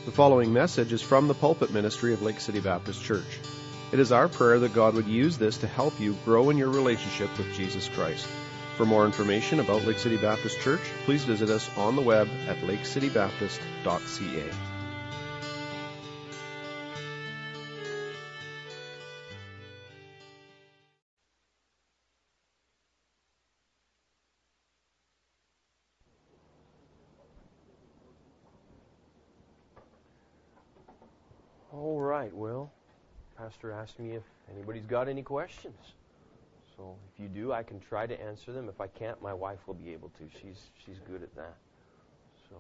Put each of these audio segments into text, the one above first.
The following message is from the pulpit ministry of Lake City Baptist Church. It is our prayer that God would use this to help you grow in your relationship with Jesus Christ. For more information about Lake City Baptist Church, please visit us on the web at lakecitybaptist.ca. All right, well, Pastor asked me if anybody's got any questions. So if you do, I can try to answer them. If I can't, my wife will be able to. She's good at that. So.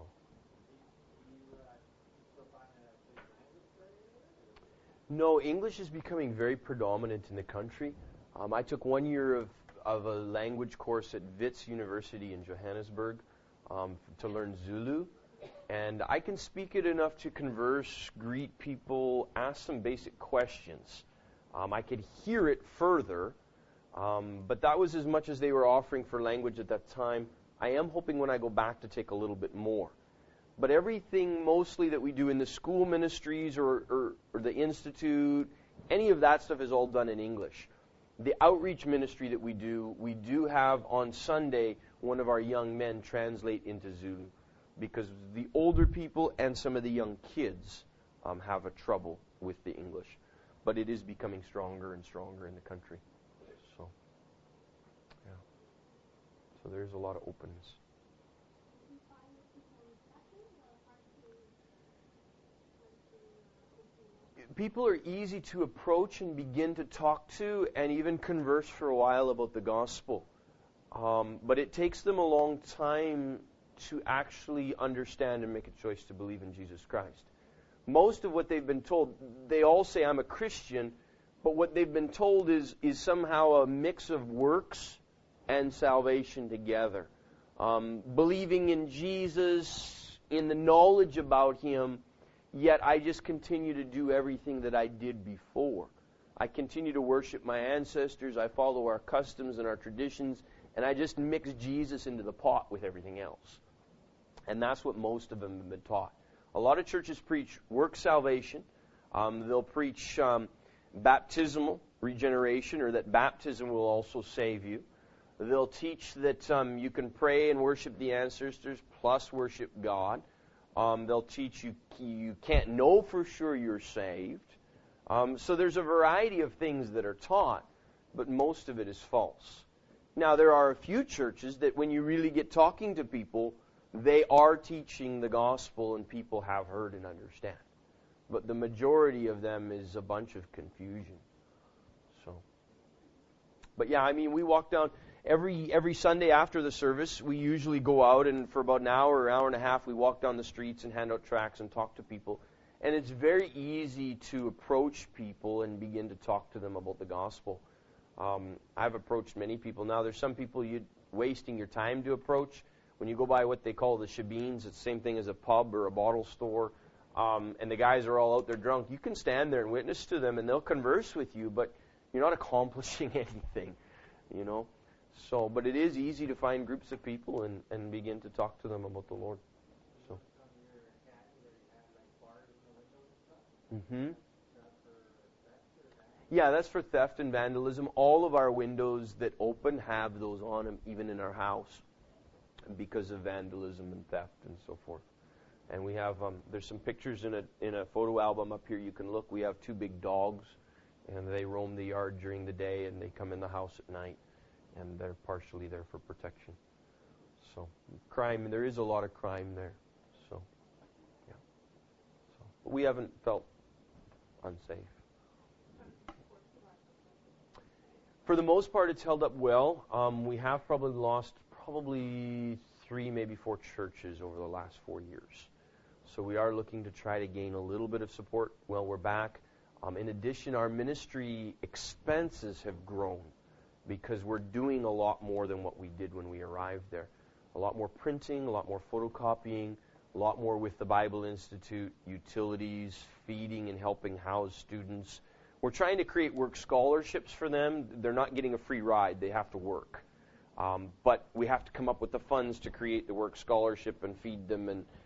No, English is becoming very predominant in the country. I took 1 year of a language course at Wits University in Johannesburg to learn Zulu. And I can speak it enough to converse, greet people, ask some basic questions. I could hear it further, but that was as much as they were offering for language at that time. I am hoping when I go back to take a little bit more. But everything mostly that we do in the school ministries or the institute, any of that stuff is all done in English. The outreach ministry that we do have on Sunday one of our young men translate into Zulu, because the older people and some of the young kids have a trouble with the English. But it is becoming stronger and stronger in the country. So, yeah. So there's a lot of openness. People are easy to approach and begin to talk to and even converse for a while about the gospel. But it takes them a long time to actually understand and make a choice to believe in Jesus Christ. Most of what they've been told, they all say, I'm a Christian, but what they've been told is somehow a mix of works and salvation together. Believing in Jesus, in the knowledge about Him, yet I just continue to do everything that I did before. I continue to worship my ancestors, I follow our customs and our traditions, and I just mix Jesus into the pot with everything else. And that's what most of them have been taught. A lot of churches preach work salvation. They'll preach baptismal regeneration, or that baptism will also save you. They'll teach that you can pray and worship the ancestors plus worship God. They'll teach you can't know for sure you're saved. So there's a variety of things that are taught, but most of it is false. Now, there are a few churches that when you really get talking to people, they are teaching the gospel and people have heard and understand. But the majority of them is a bunch of confusion. So, but yeah, I mean, we walk down every Sunday after the service. We usually go out, and for about an hour and a half, we walk down the streets and hand out tracts and talk to people. And it's very easy to approach people and begin to talk to them about the gospel. I've approached many people. Now, there's some people you're wasting your time to approach. When you go by what they call the shebeens, it's the same thing as a pub or a bottle store, and the guys are all out there drunk. You can stand there and witness to them, and they'll converse with you, but you're not accomplishing anything, you know. So, but it is easy to find groups of people and begin to talk to them about the Lord. So. Mm-hmm. Yeah, that's for theft and vandalism. All of our windows that open have those on them, even in our house, because of vandalism and theft and so forth. And we have there's some pictures in a photo album up here you can look. We have 2 big dogs, and they roam the yard during the day, and they come in the house at night, and they're partially there for protection. So crime, there is a lot of crime there. So yeah. So but we haven't felt unsafe. For the most part, it's held up well. We have probably lost 3, maybe 4 churches over the last 4 years. So we are looking to try to gain a little bit of support while we're back. In addition, our ministry expenses have grown because we're doing a lot more than what we did when we arrived there. A lot more printing, a lot more photocopying, a lot more with the Bible Institute, utilities, feeding and helping house students. We're trying to create work scholarships for them. They're not getting a free ride. They have to work. But we have to come up with the funds to create the work scholarship and feed them. And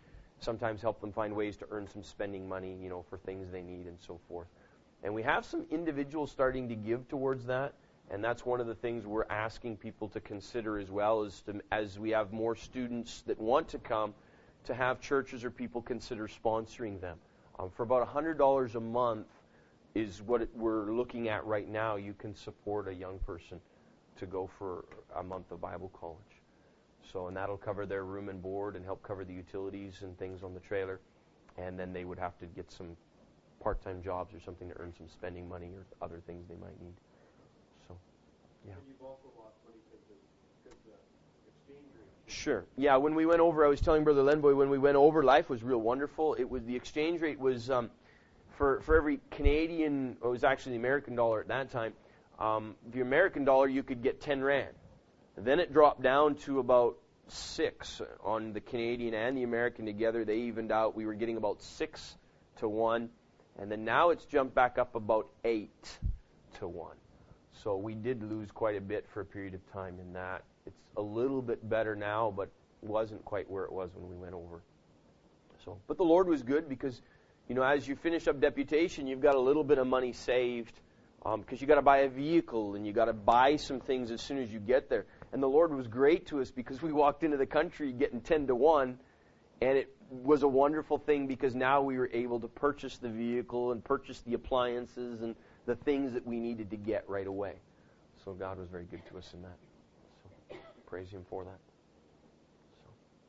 sometimes help them find ways to earn some spending money, for things they need and so forth. And we have some individuals starting to give towards that, and that's one of the things we're asking people to consider as well, as we have more students that want to come, to have churches or people consider sponsoring them. For about $100 a month is what we're looking at right now. You can support a young person to go for a month of Bible college. So, and that'll cover their room and board and help cover the utilities and things on the trailer. And then they would have to get some part-time jobs or something to earn some spending money or other things they might need. So, yeah. And you've also lost money because the exchange rate. Sure. Yeah, when we went over, I was telling Brother Lenboy, when we went over, life was real wonderful. The exchange rate was, for every Canadian, it was actually the American dollar at that time, the American dollar, you could get 10 rand. Then it dropped down to about 6 on the Canadian and the American together. They evened out. We were getting about 6 to 1. And then now it's jumped back up about 8 to 1. So we did lose quite a bit for a period of time in that. It's a little bit better now, but wasn't quite where it was when we went over. So, but the Lord was good because, as you finish up deputation, you've got a little bit of money saved because you got to buy a vehicle and you got to buy some things as soon as you get there. And the Lord was great to us because we walked into the country getting 10 to 1, and it was a wonderful thing because now we were able to purchase the vehicle and purchase the appliances and the things that we needed to get right away. So God was very good to us in that. So praise Him for that. So,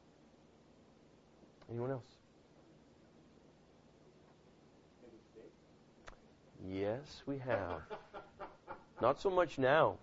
anyone else? Yes, we have. Not so much now.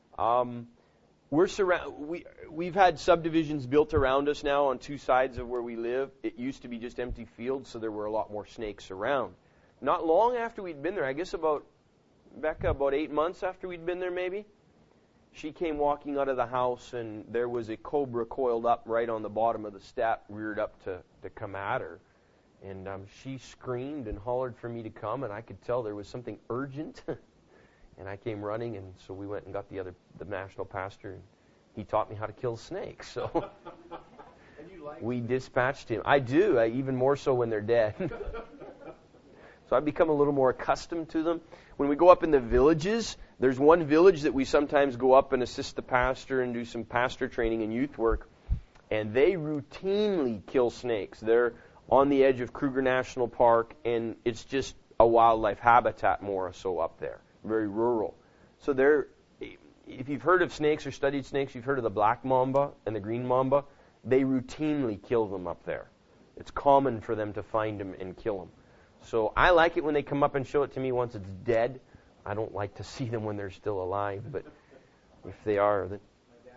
We've had subdivisions built around us now on 2 sides of where we live. It used to be just empty fields, so there were a lot more snakes around. Not long after we'd been there, I guess about 8 months after we'd been there maybe, she came walking out of the house and there was a cobra coiled up right on the bottom of the step, reared up to come at her. And she screamed and hollered for me to come, and I could tell there was something urgent. And I came running, and so we went and got the national pastor, and he taught me how to kill snakes. So we dispatched him. I do, even more so when they're dead. So I've become a little more accustomed to them. When we go up in the villages, there's one village that we sometimes go up and assist the pastor and do some pastor training and youth work, and they routinely kill snakes. They're on the edge of Kruger National Park, and it's just a wildlife habitat more so up there. Very rural. So if you've heard of snakes or studied snakes, you've heard of the black mamba and the green mamba. They routinely kill them up there. It's common for them to find them and kill them. So I like it when they come up and show it to me once it's dead. I don't like to see them when they're still alive, but if they are, then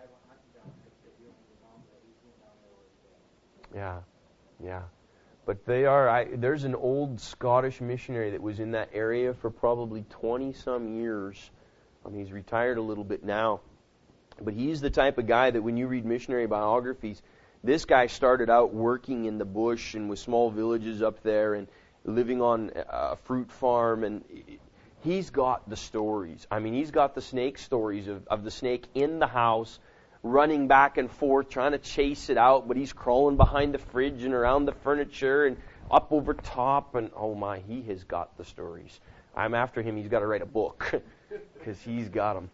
yeah. But they are. There's an old Scottish missionary that was in that area for probably 20-some years. He's retired a little bit now. But he's the type of guy that when you read missionary biographies, this guy started out working in the bush and with small villages up there and living on a fruit farm. And he's got the stories. He's got the snake stories of the snake in the house, running back and forth, trying to chase it out, but he's crawling behind the fridge and around the furniture and up over top, and oh my, he has got the stories. I'm after him. He's got to write a book because he's got them.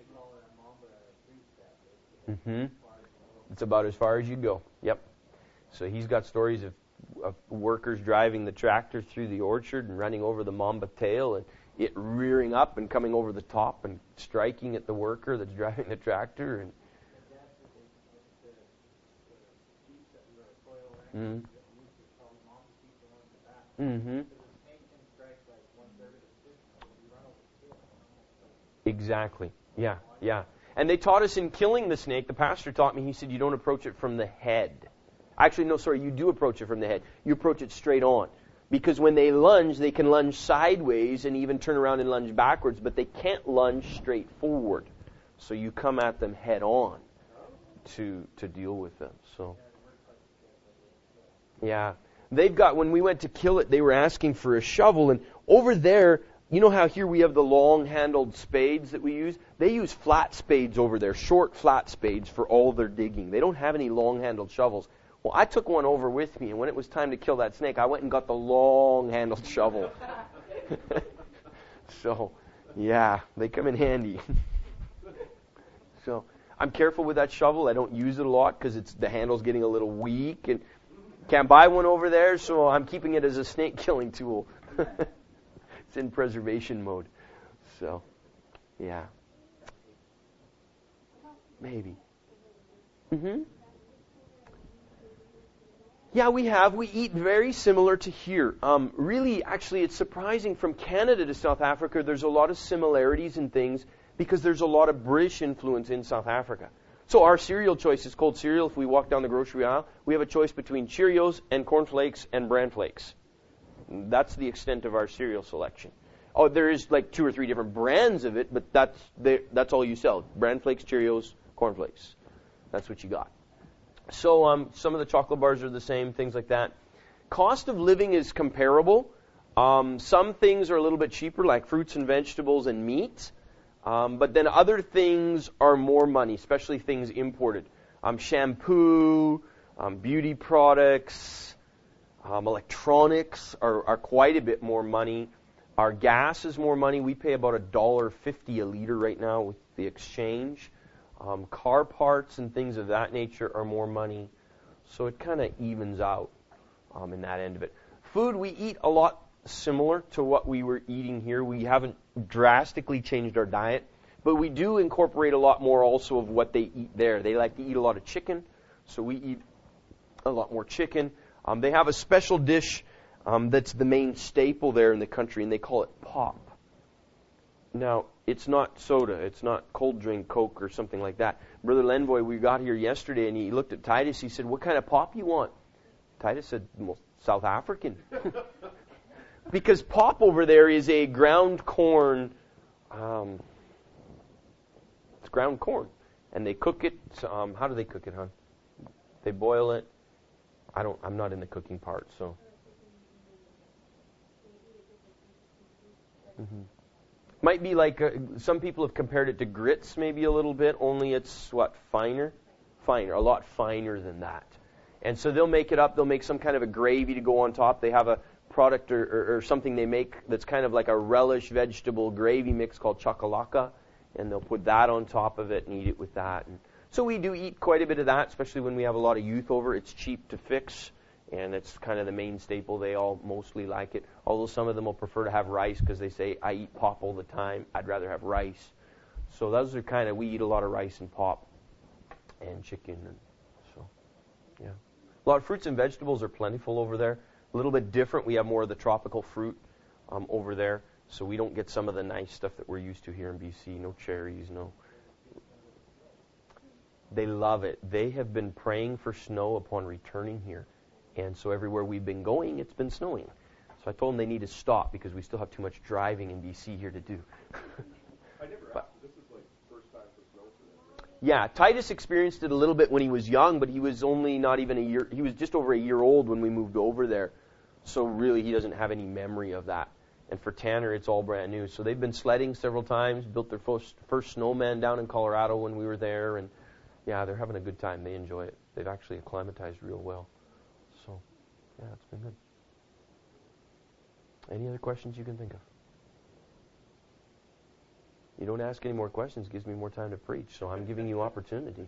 It's about as far as you go. Yep. So he's got stories of workers driving the tractor through the orchard and running over the mamba tail and it rearing up and coming over the top and striking at the worker that's driving the tractor. And Exactly. Yeah. And they taught us in killing the snake, the pastor taught me, he said, you don't approach it from the head. Actually, no, sorry, you do approach it from the head. You approach it straight on. Because when they lunge, they can lunge sideways and even turn around and lunge backwards, but they can't lunge straight forward. So you come at them head on to deal with them. So, yeah. When we went to kill it, they were asking for a shovel, and over there, you know how here we have the long-handled spades that we use? They use flat spades over there, short flat spades for all their digging. They don't have any long-handled shovels. Well, I took one over with me, and when it was time to kill that snake, I went and got the long-handled shovel. So, yeah, they come in handy. So, I'm careful with that shovel. I don't use it a lot because the handle's getting a little weak, and can't buy one over there, so I'm keeping it as a snake-killing tool. It's in preservation mode. So, yeah. Maybe. Yeah, we have. We eat very similar to here. Really, actually, it's surprising. From Canada to South Africa, there's a lot of similarities in things because there's a lot of British influence in South Africa. So our cereal choice is cold cereal. If we walk down the grocery aisle, we have a choice between Cheerios and Corn Flakes and Bran Flakes. That's the extent of our cereal selection. Oh, there is like 2 or 3 different brands of it, but that's all you sell. Bran Flakes, Cheerios, Corn Flakes. That's what you got. So some of the chocolate bars are the same, things like that. Cost of living is comparable. Some things are a little bit cheaper, like fruits and vegetables and meat. But then other things are more money, especially things imported. Shampoo, beauty products, electronics are quite a bit more money. Our gas is more money. We pay about $1.50 a liter right now with the exchange. Car parts and things of that nature are more money. So it kind of evens out in that end of it. Food, we eat a lot similar to what we were eating here. We haven't drastically changed our diet, but we do incorporate a lot more also of what they eat there. They like to eat a lot of chicken, so we eat a lot more chicken. They have a special dish that's the main staple there in the country, and they call it pop. Now, it's not soda. It's not cold drink, Coke, or something like that. Brother Lenvoy, we got here yesterday, and he looked at Titus. He said, "What kind of pop you want?" Titus said, "Well, South African." Because pop over there is a ground corn. It's ground corn, and they cook it. How do they cook it, hon? They boil it. I'm not in the cooking part, so. Might be like some people have compared it to grits, maybe a little bit. Only it's finer, a lot finer than that. And so they'll make it up. They'll make some kind of a gravy to go on top. They have a product or something they make that's kind of like a relish vegetable gravy mix called chakalaka, and they'll put that on top of it and eat it with that. And so we do eat quite a bit of that, especially when we have a lot of youth over. It's cheap to fix, and it's kind of the main staple. They all mostly like it, although some of them will prefer to have rice because they say, "I eat pop all the time. I'd rather have rice." So those are we eat a lot of rice and pop and chicken. And so, yeah. A lot of fruits and vegetables are plentiful over there. A little bit different. We have more of the tropical fruit over there, so we don't get some of the nice stuff that we're used to here in BC. No cherries, no. They love it. They have been praying for snow upon returning here. And so everywhere we've been going, it's been snowing. So I told them they need to stop because we still have too much driving in BC here to do. I never asked. This is like first time for snow for them, right? Yeah, Titus experienced it a little bit when he was young, but he was only not even a year. He was just over a year old when we moved over there. So really, he doesn't have any memory of that. And for Tanner, it's all brand new. So they've been sledding several times, built their first snowman down in Colorado when we were there, and yeah, they're having a good time. They enjoy it. They've actually acclimatized real well. So, yeah, it's been good. Any other questions you can think of? You don't ask any more questions, it gives me more time to preach, so I'm giving you opportunity.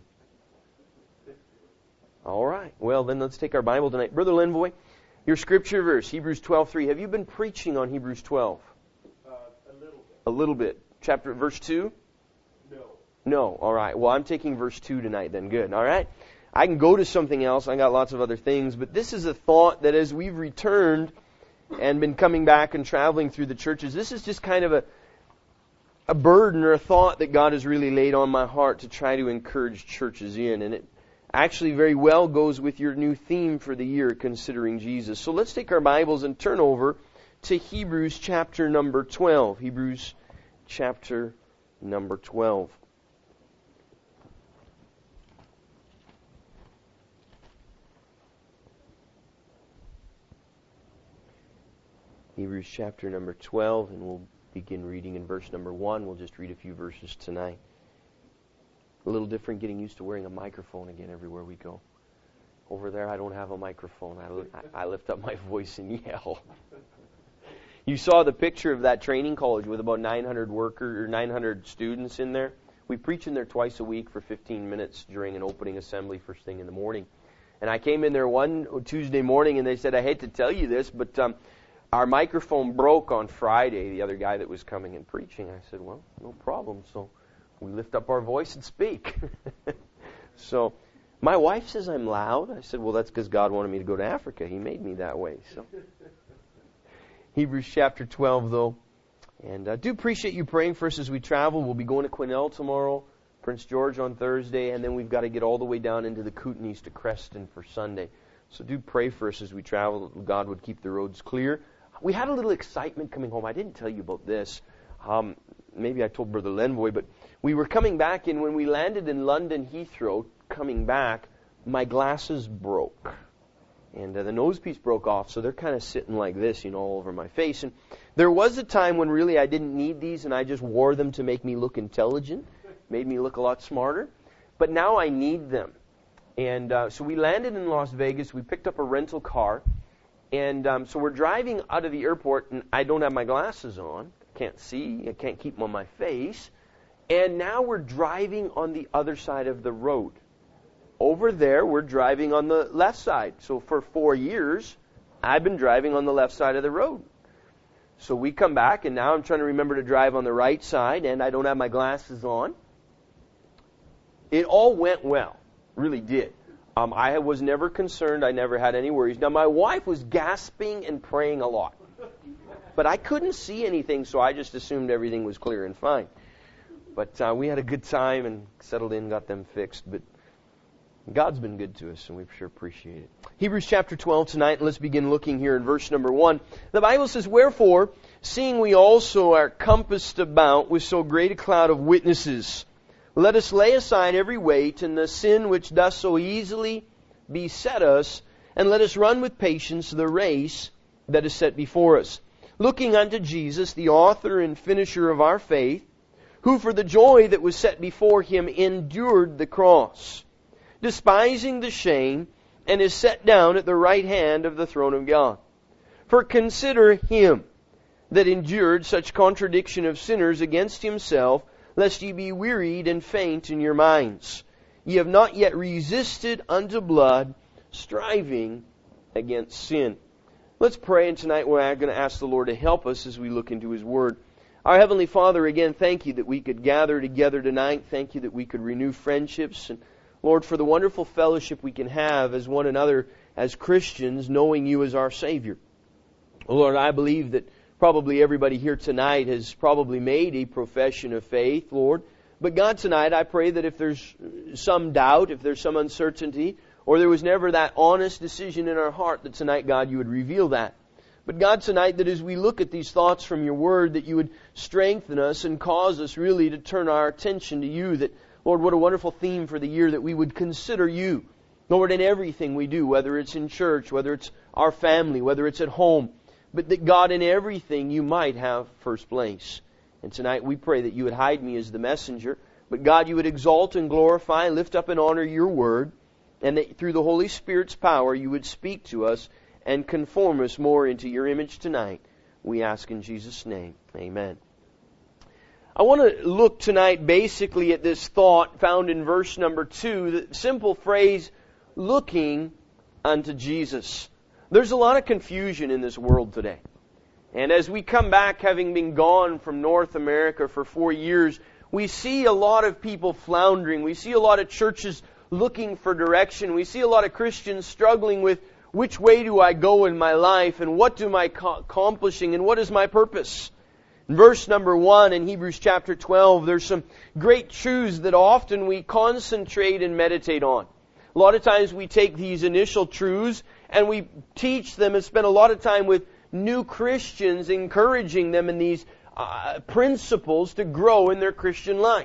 All right. Well, then let's take our Bible tonight. Brother Lenvoy, your scripture verse, Hebrews 12:3. Have you been preaching on Hebrews 12? A little bit. A little bit. Verse 2? No. All right. Well, I'm taking verse 2 tonight then. Good. All right. I can go to something else. I got lots of other things, but this is a thought that as we've returned and been coming back and traveling through the churches, this is just kind of a burden or a thought that God has really laid on my heart to try to encourage churches in. And it actually very well goes with your new theme for the year, considering Jesus. So let's take our Bibles and turn over to Hebrews chapter number 12. Hebrews chapter number 12. Hebrews chapter number 12, and we'll begin reading in verse number 1. We'll just read a few verses tonight. A little different getting used to wearing a microphone again everywhere we go. Over there, I don't have a microphone. I lift up my voice and yell. You saw the picture of that training college with about 900 students in there. We preach in there twice a week for 15 minutes during an opening assembly first thing in the morning. And I came in there one Tuesday morning and they said, I hate to tell you this, but our microphone broke on Friday, the other guy that was coming and preaching. I said, well, no problem. So we lift up our voice and speak. So my wife says I'm loud. I said, well, that's because God wanted me to go to Africa. He made me that way. So Hebrews chapter 12, though. And I do appreciate you praying for us as we travel. We'll be going to Quesnel tomorrow, Prince George on Thursday, and then we've got to get all the way down into the Kootenays to Creston for Sunday. So do pray for us as we travel. God would keep the roads clear. We had a little excitement coming home. I didn't tell you about this. Maybe I told Brother Lenvoy, but we were coming back, and when we landed in London Heathrow, coming back, my glasses broke. And the nose piece broke off, so they're kind of sitting like this, all over my face. And there was a time when really I didn't need these, and I just wore them to make me look intelligent, made me look a lot smarter. But now I need them. And so we landed in Las Vegas. We picked up a rental car. And so we're driving out of the airport, and I don't have my glasses on. I can't see. I can't keep them on my face. And now we're driving on the other side of the road. Over there, we're driving on the left side. So for 4 years, I've been driving on the left side of the road. So we come back, and now I'm trying to remember to drive on the right side, and I don't have my glasses on. It all went well. Really did. I was never concerned. I never had any worries. Now, my wife was gasping and praying a lot. But I couldn't see anything, so I just assumed everything was clear and fine. But we had a good time and settled in, got them fixed. But God's been good to us, and we sure appreciate it. Hebrews chapter 12 tonight, and let's begin looking here in verse number 1. The Bible says, wherefore, seeing we also are compassed about with so great a cloud of witnesses, let us lay aside every weight and the sin which doth so easily beset us, and let us run with patience the race that is set before us, looking unto Jesus, the author and finisher of our faith, who for the joy that was set before him endured the cross, despising the shame, and is set down at the right hand of the throne of God. For consider him that endured such contradiction of sinners against himself, lest ye be wearied and faint in your minds. Ye have not yet resisted unto blood, striving against sin. Let's pray, and tonight we're going to ask the Lord to help us as we look into His Word. Our Heavenly Father, again, thank you that we could gather together tonight. Thank you that we could renew friendships. And Lord, for the wonderful fellowship we can have as one another, as Christians, knowing you as our Savior. Lord, I believe that probably everybody here tonight has probably made a profession of faith, Lord. But God, tonight I pray that if there's some doubt, if there's some uncertainty, or there was never that honest decision in our heart, that tonight, God, you would reveal that. But God, tonight, that as we look at these thoughts from your Word, that you would strengthen us and cause us really to turn our attention to you. That, Lord, what a wonderful theme for the year, that we would consider you, Lord, in everything we do, whether it's in church, whether it's our family, whether it's at home. But that, God, in everything you might have first place. And tonight we pray that you would hide me as the messenger. But God, you would exalt and glorify, lift up and honor your Word. And that through the Holy Spirit's power you would speak to us and conform us more into your image tonight. We ask in Jesus' name. Amen. I want to look tonight basically at this thought found in verse number 2. The simple phrase, looking unto Jesus. There's a lot of confusion in this world today. And as we come back, having been gone from North America for 4 years, we see a lot of people floundering. We see a lot of churches looking for direction. We see a lot of Christians struggling with which way do I go in my life, and what am I accomplishing, and what is my purpose? In verse number 1 in Hebrews chapter 12, there's some great truths that often we concentrate and meditate on. A lot of times we take these initial truths and we teach them and spend a lot of time with new Christians, encouraging them in these principles to grow in their Christian life.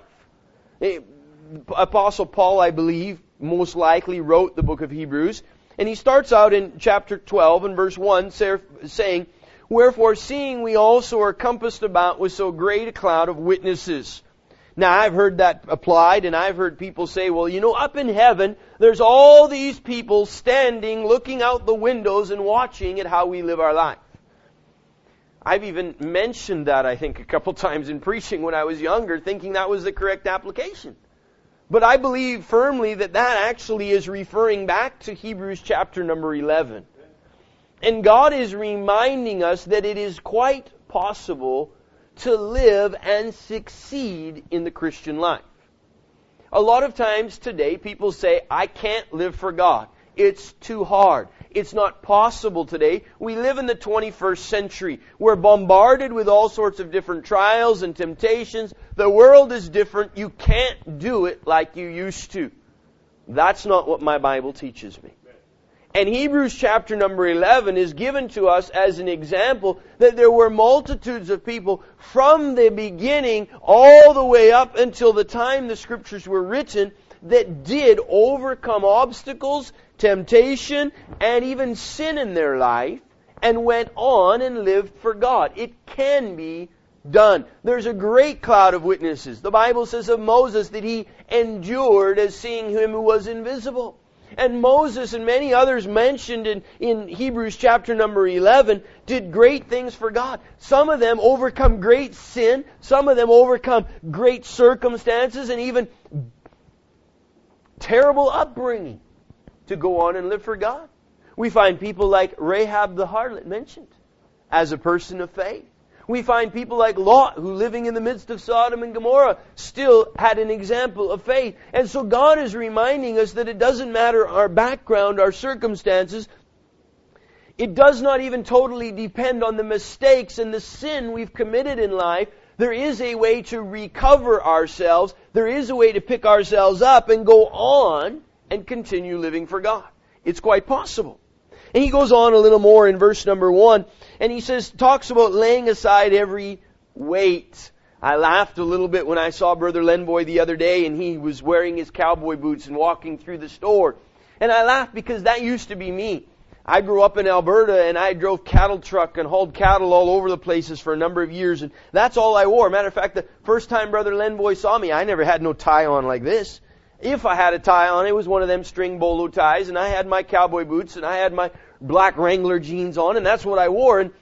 Apostle Paul, I believe, most likely wrote the book of Hebrews. And he starts out in chapter 12 and verse 1 saying, wherefore, seeing we also are compassed about with so great a cloud of witnesses. Now, I've heard that applied, and I've heard people say, well, up in heaven, there's all these people standing, looking out the windows and watching at how we live our life. I've even mentioned that, I think, a couple times in preaching when I was younger, thinking that was the correct application. But I believe firmly that actually is referring back to Hebrews chapter number 11. And God is reminding us that it is quite possible to live and succeed in the Christian life. A lot of times today people say, I can't live for God. It's too hard. It's not possible today. We live in the 21st century. We're bombarded with all sorts of different trials and temptations. The world is different. You can't do it like you used to. That's not what my Bible teaches me. And Hebrews chapter number 11 is given to us as an example that there were multitudes of people from the beginning all the way up until the time the Scriptures were written that did overcome obstacles, temptation, and even sin in their life and went on and lived for God. It can be done. There's a great cloud of witnesses. The Bible says of Moses that he endured as seeing Him who was invisible. And Moses and many others mentioned in Hebrews chapter number 11 did great things for God. Some of them overcome great sin. Some of them overcome great circumstances and even terrible upbringing to go on and live for God. We find people like Rahab the harlot mentioned as a person of faith. We find people like Lot, who living in the midst of Sodom and Gomorrah still had an example of faith. And so God is reminding us that it doesn't matter our background, our circumstances. It does not even totally depend on the mistakes and the sin we've committed in life. There is a way to recover ourselves. There is a way to pick ourselves up and go on and continue living for God. It's quite possible. And he goes on a little more in verse number 1, and he talks about laying aside every weight. I laughed a little bit when I saw Brother Lenboy the other day, and he was wearing his cowboy boots and walking through the store. And I laughed because that used to be me. I grew up in Alberta, and I drove cattle truck and hauled cattle all over the places for a number of years, and that's all I wore. Matter of fact, the first time Brother Lenboy saw me, I never had no tie on like this. If I had a tie on, it was one of them string bolo ties, and I had my cowboy boots, and I had my black Wrangler jeans on, and that's what I wore. And,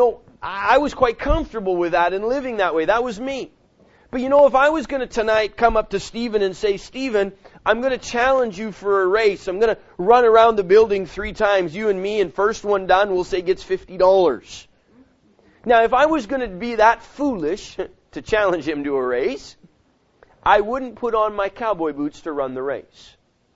I was quite comfortable with that and living that way. That was me. But if I was going to tonight come up to Stephen and say, Stephen, I'm going to challenge you for a race. I'm going to run around the building 3 times, you and me, and first one done, we'll say gets $50. Now, if I was going to be that foolish to challenge him to a race, I wouldn't put on my cowboy boots to run the race.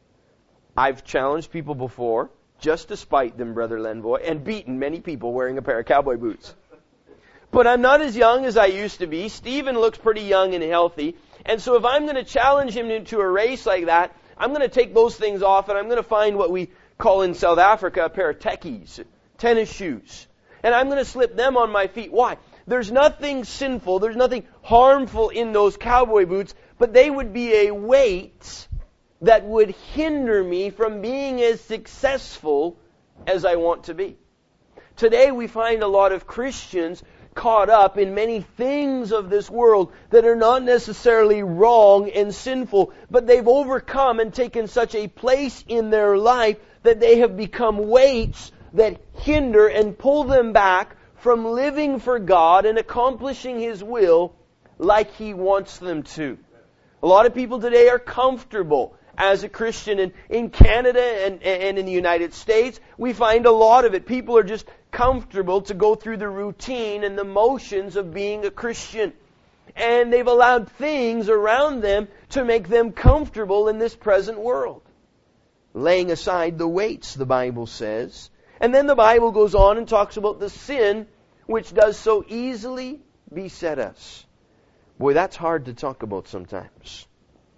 I've challenged people before, just to spite them, Brother Lenboy, and beaten many people wearing a pair of cowboy boots. But I'm not as young as I used to be. Stephen looks pretty young and healthy. And so if I'm going to challenge him into a race like that, I'm going to take those things off and I'm going to find what we call in South Africa a pair of tekkies, tennis shoes. And I'm going to slip them on my feet. Why? There's nothing sinful, there's nothing harmful in those cowboy boots, but they would be a weight that would hinder me from being as successful as I want to be. Today we find a lot of Christians caught up in many things of this world that are not necessarily wrong and sinful, but they've overcome and taken such a place in their life that they have become weights that hinder and pull them back from living for God and accomplishing His will like He wants them to. A lot of people today are comfortable as a Christian. And in Canada and in the United States, we find a lot of it. People are just comfortable to go through the routine and the motions of being a Christian. And they've allowed things around them to make them comfortable in this present world. Laying aside the weights, the Bible says. And then the Bible goes on and talks about the sin which does so easily beset us. Boy, that's hard to talk about sometimes.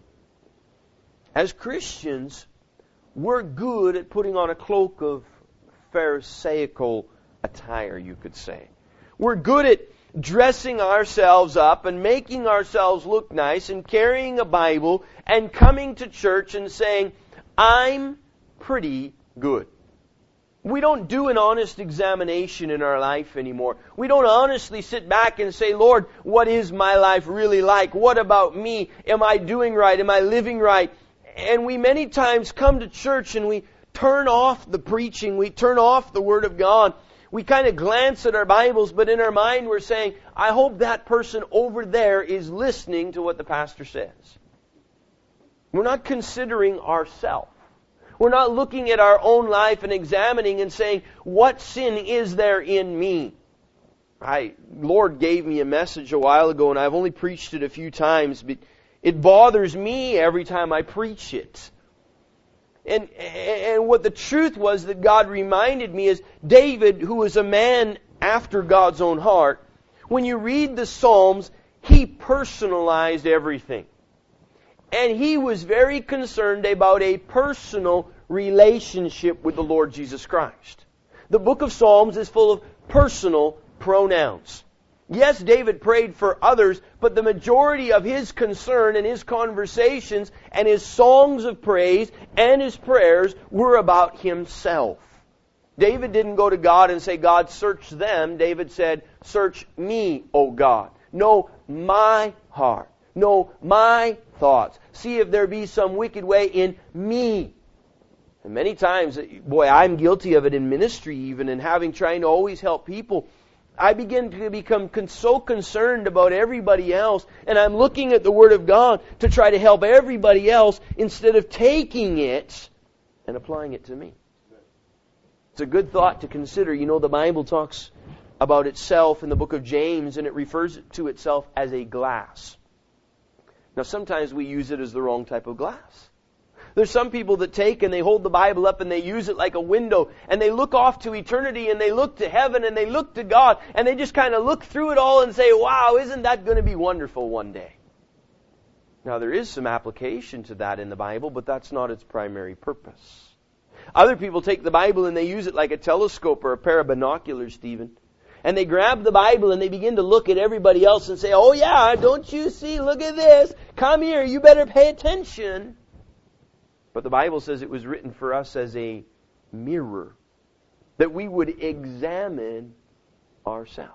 As Christians, we're good at putting on a cloak of Pharisaical attire, you could say. We're good at dressing ourselves up and making ourselves look nice and carrying a Bible and coming to church and saying, I'm pretty good. We don't do an honest examination in our life anymore. We don't honestly sit back and say, Lord, what is my life really like? What about me? Am I doing right? Am I living right? And we many times come to church and we turn off the preaching. We turn off the Word of God. We kind of glance at our Bibles, but in our mind we're saying, I hope that person over there is listening to what the pastor says. We're not considering ourselves. We're not looking at our own life and examining and saying, what sin is there in me? Lord gave me a message a while ago, and I've only preached it a few times, but it bothers me every time I preach it. And what the truth was that God reminded me is David, who was a man after God's own heart, when you read the Psalms, he personalized everything. And he was very concerned about a personal relationship with the Lord Jesus Christ. The book of Psalms is full of personal pronouns. Yes, David prayed for others, but the majority of his concern and his conversations and his songs of praise and his prayers were about himself. David didn't go to God and say, God, search them. David said, search me, O God. Know my heart. Know my thoughts. See if there be some wicked way in me. And many times, I'm guilty of it in ministry even, and trying to always help people. I begin to become so concerned about everybody else, and I'm looking at the Word of God to try to help everybody else instead of taking it and applying it to me. It's a good thought to consider. You know, the Bible talks about itself in the book of James, and it refers to itself as a glass. Now, sometimes we use it as the wrong type of glass. There's some people that take and they hold the Bible up and they use it like a window, and they look off to eternity and they look to heaven and they look to God, and they just kind of look through it all and say, wow, isn't that going to be wonderful one day? Now, there is some application to that in the Bible, but that's not its primary purpose. Other people take the Bible and they use it like a telescope or a pair of binoculars, Stephen. And they grab the Bible and they begin to look at everybody else and say, oh yeah, don't you see, look at this. Come here, you better pay attention. But the Bible says it was written for us as a mirror, that we would examine ourselves.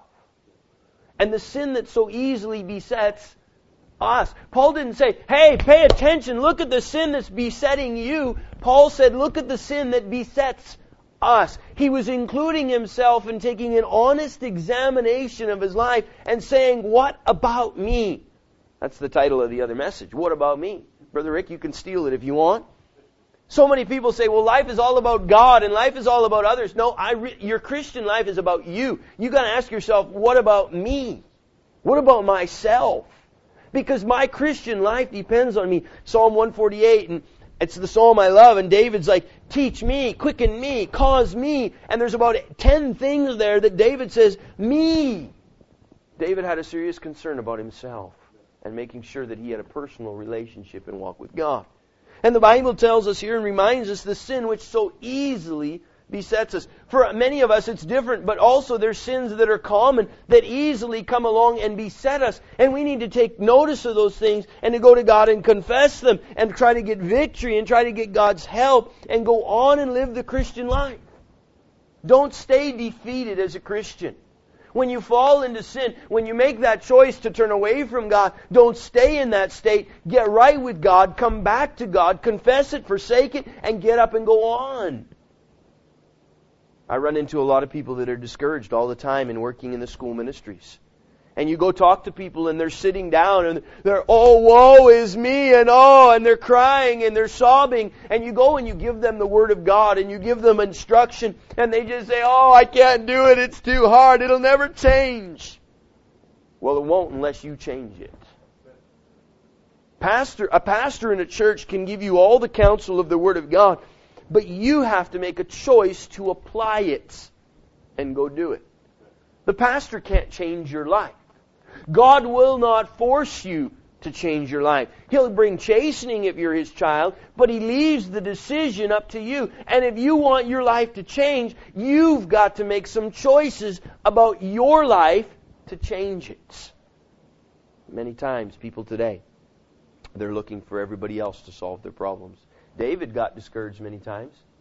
And the sin that so easily besets us. Paul didn't say, hey, pay attention, look at the sin that's besetting you. Paul said, look at the sin that besets us. He was including himself and taking an honest examination of his life and saying, what about me? That's the title of the other message. What about me? Brother Rick, you can steal it if you want. So many people say, well, life is all about God and life is all about others. No, your Christian life is about you. You got to ask yourself, what about me? What about myself? Because my Christian life depends on me. Psalm 148, and it's the psalm I love, and David's like, teach me, quicken me, cause me. And there's about 10 things there that David says, me. David had a serious concern about himself and making sure that he had a personal relationship and walk with God. And the Bible tells us here and reminds us the sin which so easily besets us. For many of us it's different, but also there's sins that are common that easily come along and beset us. And we need to take notice of those things and to go to God and confess them and try to get victory and try to get God's help and go on and live the Christian life. Don't stay defeated as a Christian. When you fall into sin, when you make that choice to turn away from God, don't stay in that state. Get right with God, come back to God, confess it, forsake it, and get up and go on. I run into a lot of people that are discouraged all the time in working in the school ministries. And you go talk to people and they're sitting down and they're, oh, woe is me, and they're crying and they're sobbing. And you go and you give them the Word of God and you give them instruction and they just say, oh, I can't do it, it's too hard, it'll never change. Well, it won't unless you change it. A pastor in a church can give you all the counsel of the Word of God, but you have to make a choice to apply it and go do it. The pastor can't change your life. God will not force you to change your life. He'll bring chastening if you're His child, but He leaves the decision up to you. And if you want your life to change, you've got to make some choices about your life to change it. Many times, people today, they're looking for everybody else to solve their problems. David got discouraged many times.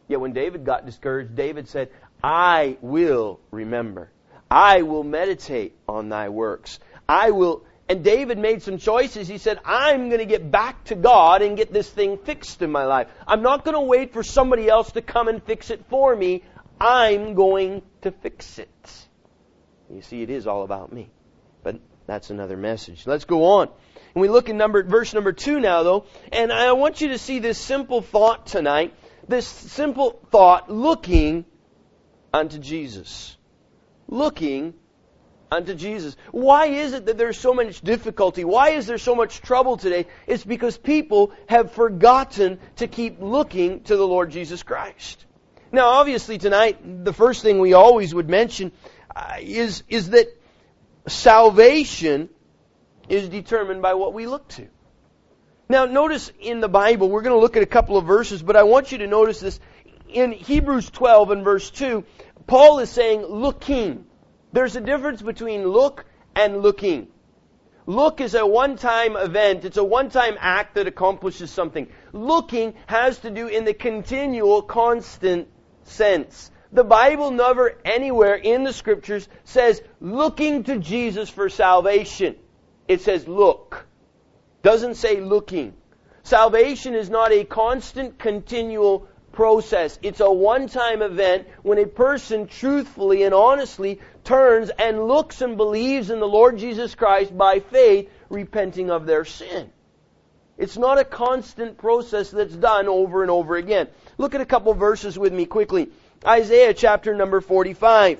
Yet when David got discouraged, David said, I will remember. I will meditate on thy works. I will... And David made some choices. He said, I'm going to get back to God and get this thing fixed in my life. I'm not going to wait for somebody else to come and fix it for me. I'm going to fix it. You see, it is all about me. But that's another message. Let's go on. And we look at verse number 2 now, though. And I want you to see this simple thought tonight. This simple thought, looking unto Jesus. Looking unto Jesus. Why is it that there's so much difficulty? Why is there so much trouble today? It's because people have forgotten to keep looking to the Lord Jesus Christ. Now, obviously tonight, the first thing we always would mention is that salvation is determined by what we look to. Now, notice in the Bible, we're going to look at a couple of verses, but I want you to notice this. In Hebrews 12 and verse 2, Paul is saying, looking. There's a difference between look and looking. Look is a one-time event. It's a one-time act that accomplishes something. Looking has to do in the continual, constant sense. The Bible never anywhere in the Scriptures says, looking to Jesus for salvation. It says, look. Doesn't say looking. Salvation is not a constant, continual process. It's a one-time event when a person truthfully and honestly turns and looks and believes in the Lord Jesus Christ by faith, repenting of their sin. It's not a constant process that's done over and over again. Look at a couple verses with me quickly. Isaiah chapter number 45.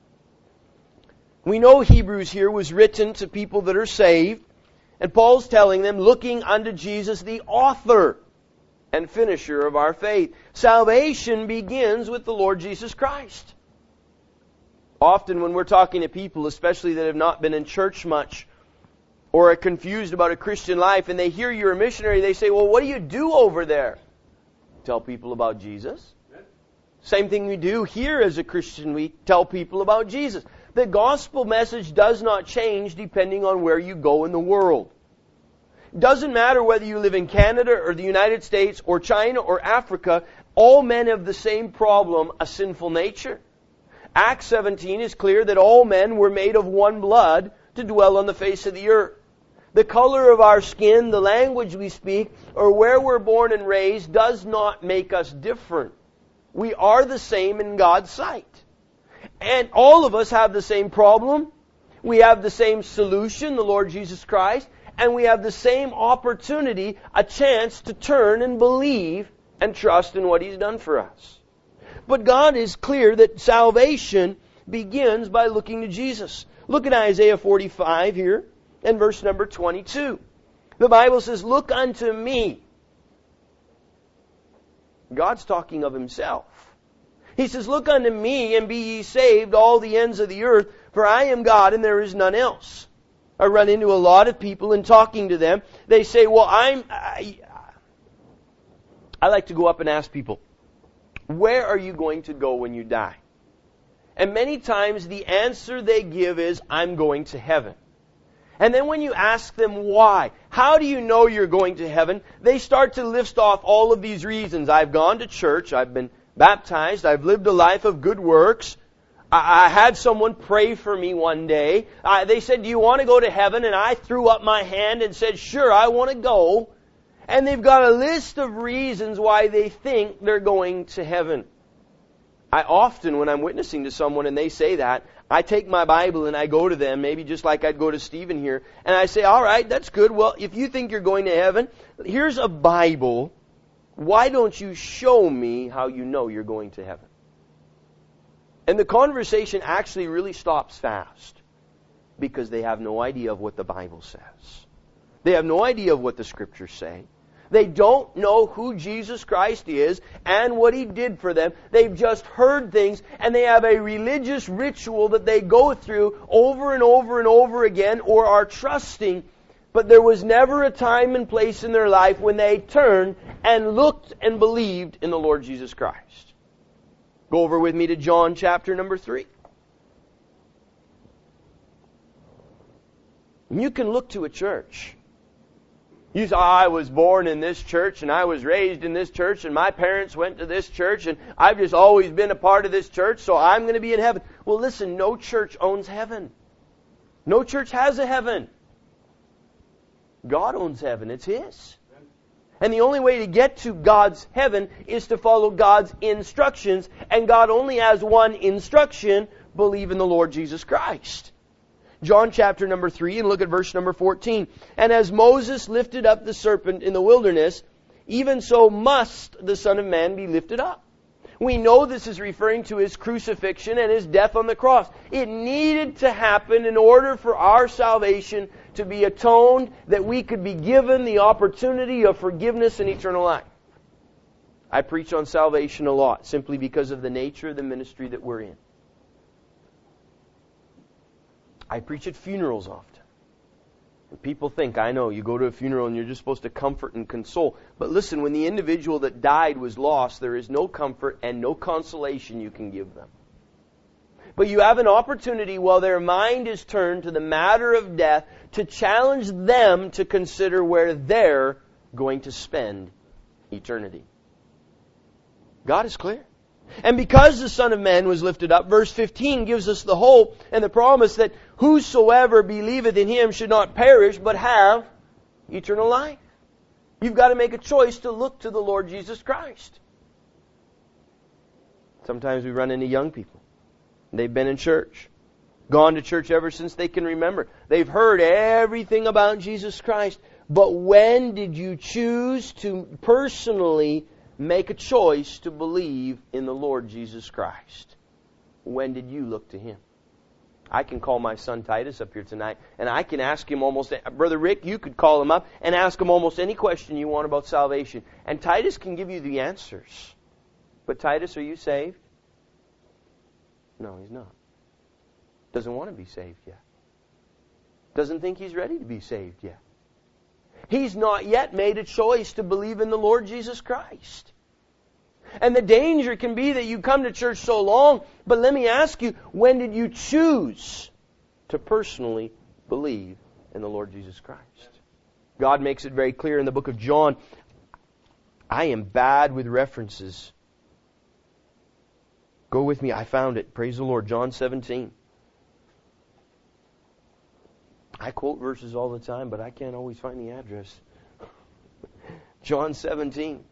We know Hebrews here was written to people that are saved, and Paul's telling them, looking unto Jesus, the author and finisher of our faith. Salvation begins with the Lord Jesus Christ. Often when we're talking to people, especially that have not been in church much, or are confused about a Christian life, and they hear you're a missionary, they say, well, what do you do over there? Tell people about Jesus. Same thing we do here as a Christian. We tell people about Jesus. The gospel message does not change depending on where you go in the world. It doesn't matter whether you live in Canada or the United States or China or Africa. All men have the same problem, a sinful nature. Acts 17 is clear that all men were made of one blood to dwell on the face of the earth. The color of our skin, the language we speak, or where we're born and raised does not make us different. We are the same in God's sight. And all of us have the same problem. We have the same solution, the Lord Jesus Christ. And we have the same opportunity, a chance to turn and believe and trust in what He's done for us. But God is clear that salvation begins by looking to Jesus. Look at Isaiah 45 here and verse number 22. The Bible says, look unto me. God's talking of Himself. He says, look unto me and be ye saved, all the ends of the earth, for I am God and there is none else. I run into a lot of people and talking to them, they say, well, I like to go up and ask people, where are you going to go when you die? And many times the answer they give is, I'm going to heaven. And then when you ask them why, how do you know you're going to heaven? They start to list off all of these reasons. I've gone to church, I've been baptized, I've lived a life of good works, I had someone pray for me one day. They said, do you want to go to heaven? And I threw up my hand and said, sure, I want to go. And they've got a list of reasons why they think they're going to heaven. I often, when I'm witnessing to someone and they say that, I take my Bible and I go to them, maybe just like I'd go to Stephen here, and I say, all right, that's good. Well, if you think you're going to heaven, here's a Bible. Why don't you show me how you know you're going to heaven? And the conversation actually really stops fast because they have no idea of what the Bible says. They have no idea of what the Scriptures say. They don't know who Jesus Christ is and what He did for them. They've just heard things and they have a religious ritual that they go through over and over and over again or are trusting. But there was never a time and place in their life when they turned and looked and believed in the Lord Jesus Christ. Go over with me to John chapter number 3. You can look to a church. You say, I was born in this church and I was raised in this church and my parents went to this church and I've just always been a part of this church, so I'm going to be in heaven. Well, listen, no church owns heaven. No church has a heaven. God owns heaven. It's His. And the only way to get to God's heaven is to follow God's instructions. And God only has one instruction: believe in the Lord Jesus Christ. John chapter number 3, and look at verse number 14. And as Moses lifted up the serpent in the wilderness, even so must the Son of Man be lifted up. We know this is referring to His crucifixion and His death on the cross. It needed to happen in order for our salvation to be atoned, that we could be given the opportunity of forgiveness and eternal life. I preach on salvation a lot, simply because of the nature of the ministry that we're in. I preach at funerals often. And people think, I know, you go to a funeral and you're just supposed to comfort and console. But listen, when the individual that died was lost, there is no comfort and no consolation you can give them. But you have an opportunity, while their mind is turned to the matter of death, to challenge them to consider where they're going to spend eternity. God is clear. And because the Son of Man was lifted up, verse 15 gives us the hope and the promise that whosoever believeth in Him should not perish, but have eternal life. You've got to make a choice to look to the Lord Jesus Christ. Sometimes we run into young people. They've been in church, gone to church ever since they can remember. They've heard everything about Jesus Christ. But when did you choose to personally make a choice to believe in the Lord Jesus Christ? When did you look to Him? I can call my son Titus up here tonight, and I can ask him Brother Rick, you could call him up and ask him almost any question you want about salvation. And Titus can give you the answers. But Titus, are you saved? No, he's not. Doesn't want to be saved yet. Doesn't think he's ready to be saved yet. He's not yet made a choice to believe in the Lord Jesus Christ. And the danger can be that you come to church so long, but let me ask you, when did you choose to personally believe in the Lord Jesus Christ? God makes it very clear in the book of John. I am bad with references. Go with me, I found it. Praise the Lord. John 17. I quote verses all the time, but I can't always find the address. John 17.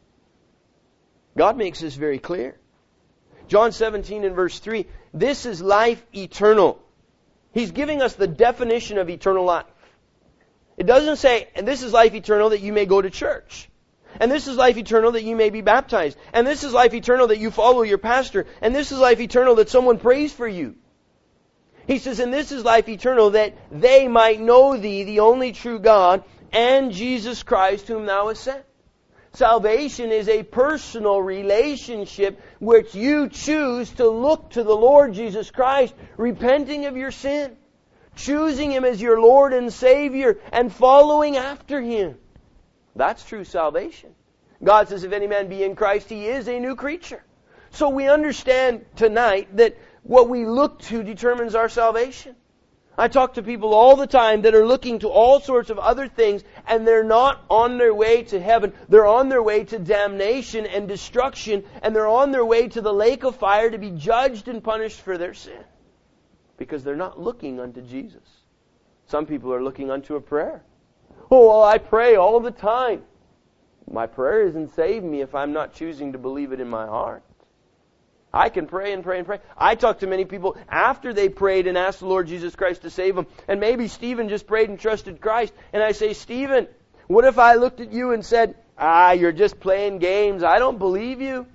God makes this very clear. John 17 and verse 3. This is life eternal. He's giving us the definition of eternal life. It doesn't say, and this is life eternal, that you may go to church. And this is life eternal, that you may be baptized. And this is life eternal, that you follow your pastor. And this is life eternal, that someone prays for you. He says, and this is life eternal, that they might know Thee, the only true God, and Jesus Christ, whom Thou hast sent. Salvation is a personal relationship which you choose to look to the Lord Jesus Christ, repenting of your sin, choosing Him as your Lord and Savior, and following after Him. That's true salvation. God says, if any man be in Christ, he is a new creature. So we understand tonight that what we look to determines our salvation. I talk to people all the time that are looking to all sorts of other things, and they're not on their way to heaven. They're on their way to damnation and destruction, and they're on their way to the lake of fire to be judged and punished for their sin. Because they're not looking unto Jesus. Some people are looking unto a prayer. Oh, well, I pray all the time. My prayer isn't saving me if I'm not choosing to believe it in my heart. I can pray and pray and pray. I talk to many people after they prayed and asked the Lord Jesus Christ to save them. And maybe Stephen just prayed and trusted Christ. And I say, Stephen, what if I looked at you and said, you're just playing games. I don't believe you.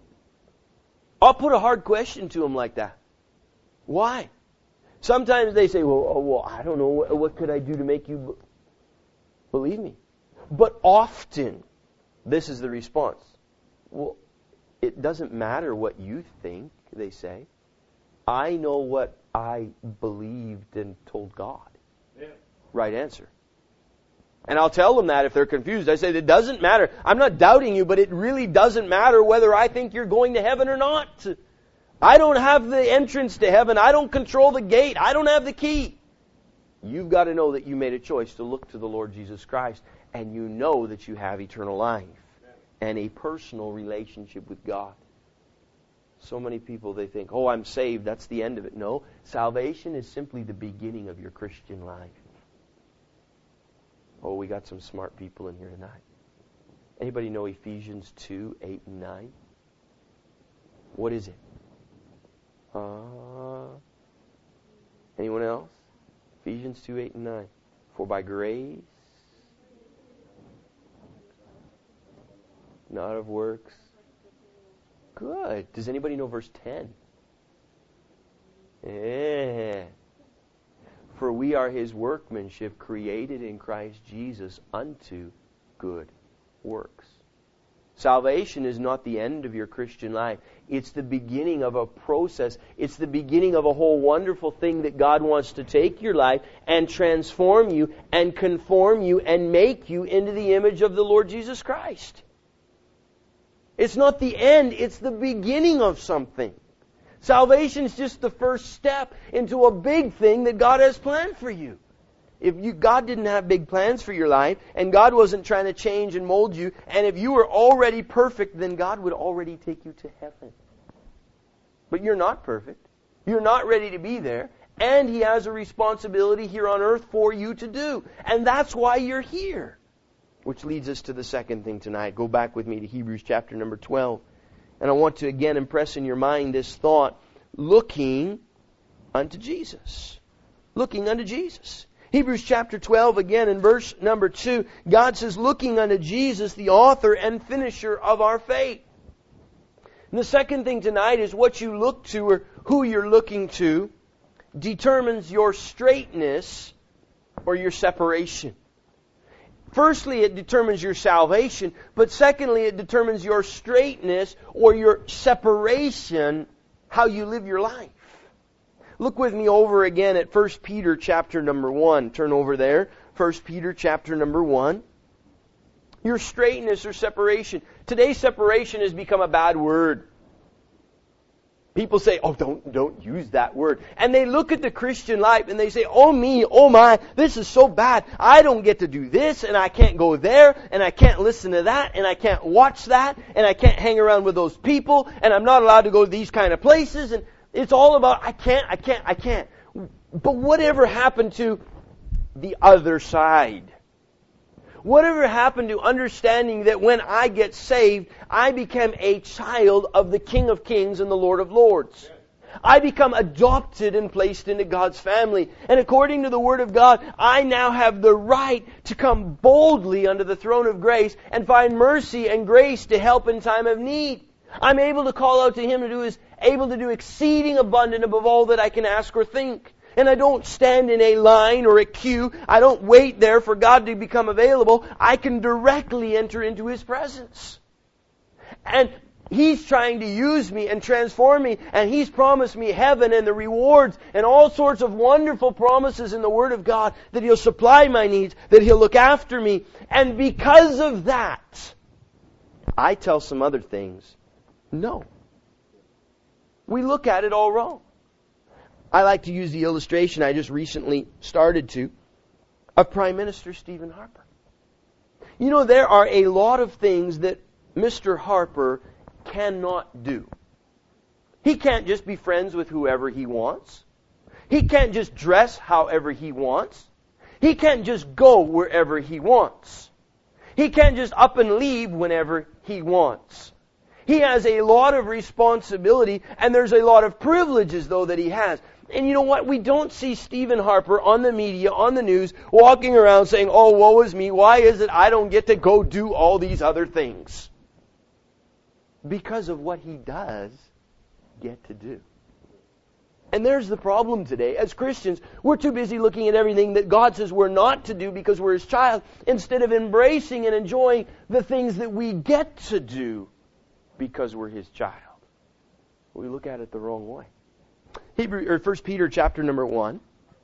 I'll put a hard question to him like that. Why? Sometimes they say, well, I don't know. What could I do to make you believe me? But often, this is the response. Well, it doesn't matter what you think, they say. I know what I believed and told God. Yeah. Right answer. And I'll tell them that if they're confused. I say, it doesn't matter. I'm not doubting you, but it really doesn't matter whether I think you're going to heaven or not. I don't have the entrance to heaven. I don't control the gate. I don't have the key. You've got to know that you made a choice to look to the Lord Jesus Christ. and you know that you have eternal life and a personal relationship with God. So many people, they think, oh, I'm saved, that's the end of it. No, salvation is simply the beginning of your Christian life. Oh, we got some smart people in here tonight. Anybody know Ephesians 2, 8 and 9? What is it? Anyone else? Ephesians 2, 8 and 9. For by grace, not of works. Good. Does anybody know verse 10? Yeah. For we are His workmanship, created in Christ Jesus unto good works. Salvation is not the end of your Christian life. It's the beginning of a process. It's the beginning of a whole wonderful thing that God wants to take your life and transform you and conform you and make you into the image of the Lord Jesus Christ. It's not the end, it's the beginning of something. Salvation is just the first step into a big thing that God has planned for you. If God didn't have big plans for your life, and God wasn't trying to change and mold you, and if you were already perfect, then God would already take you to heaven. But you're not perfect. You're not ready to be there. And He has a responsibility here on earth for you to do. And that's why you're here. Which leads us to the second thing tonight. Go back with me to Hebrews chapter number 12. And I want to again impress in your mind this thought. Looking unto Jesus. Looking unto Jesus. Hebrews chapter 12 again in verse number 2. God says, looking unto Jesus, the author and finisher of our faith. And the second thing tonight is what you look to or who you're looking to determines your straightness or your separation. Firstly, it determines your salvation, but secondly, it determines your straightness or your separation, how you live your life. Look with me over again at 1 Peter chapter number 1. Turn over there. 1 Peter chapter number 1. Your straightness or separation. Today, separation has become a bad word. People say, oh, don't use that word. And they look at the Christian life and they say, oh me, oh my, this is so bad. I don't get to do this and I can't go there and I can't listen to that and I can't watch that and I can't hang around with those people and I'm not allowed to go to these kind of places. And it's all about, I can't. But whatever happened to the other side? Whatever happened to understanding that when I get saved, I become a child of the King of Kings and the Lord of Lords? I become adopted and placed into God's family. And according to the Word of God, I now have the right to come boldly under the throne of grace and find mercy and grace to help in time of need. I'm able to call out to Him who is able to do exceeding abundant above all that I can ask or think. And I don't stand in a line or a queue. I don't wait there for God to become available. I can directly enter into His presence. And He's trying to use me and transform me. And He's promised me heaven and the rewards and all sorts of wonderful promises in the Word of God that He'll supply my needs, that He'll look after me. And because of that, I tell some other things, no. We look at it all wrong. I like to use the illustration I just recently started to of Prime Minister Stephen Harper. You know, there are a lot of things that Mr. Harper cannot do. He can't just be friends with whoever he wants. He can't just dress however he wants. He can't just go wherever he wants. He can't just up and leave whenever he wants. He has a lot of responsibility, and there's a lot of privileges, though, that he has. And you know what? We don't see Stephen Harper on the media, on the news, walking around saying, oh, woe is me, why is it I don't get to go do all these other things? Because of what he does get to do. And there's the problem today. As Christians, we're too busy looking at everything that God says we're not to do because we're His child, instead of embracing and enjoying the things that we get to do because we're His child. We look at it the wrong way. 1 Peter chapter number 1,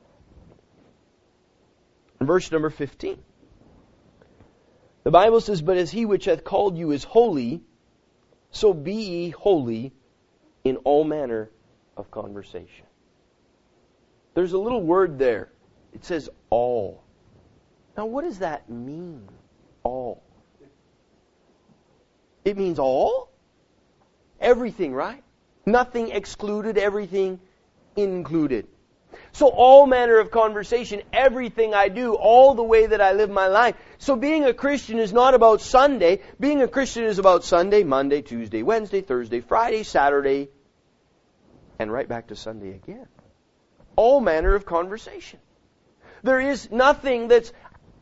verse number 15. The Bible says, but as He which hath called you is holy, so be ye holy in all manner of conversation. There's a little word there. It says all. Now what does that mean? all. It means all? Everything, right? Nothing excluded, everything included. So all manner of conversation, everything I do, all the way that I live my life. So being a Christian is not about Sunday. Being a Christian is about Sunday, Monday, Tuesday, Wednesday, Thursday, Friday, Saturday, and right back to Sunday again. All manner of conversation. There is nothing that's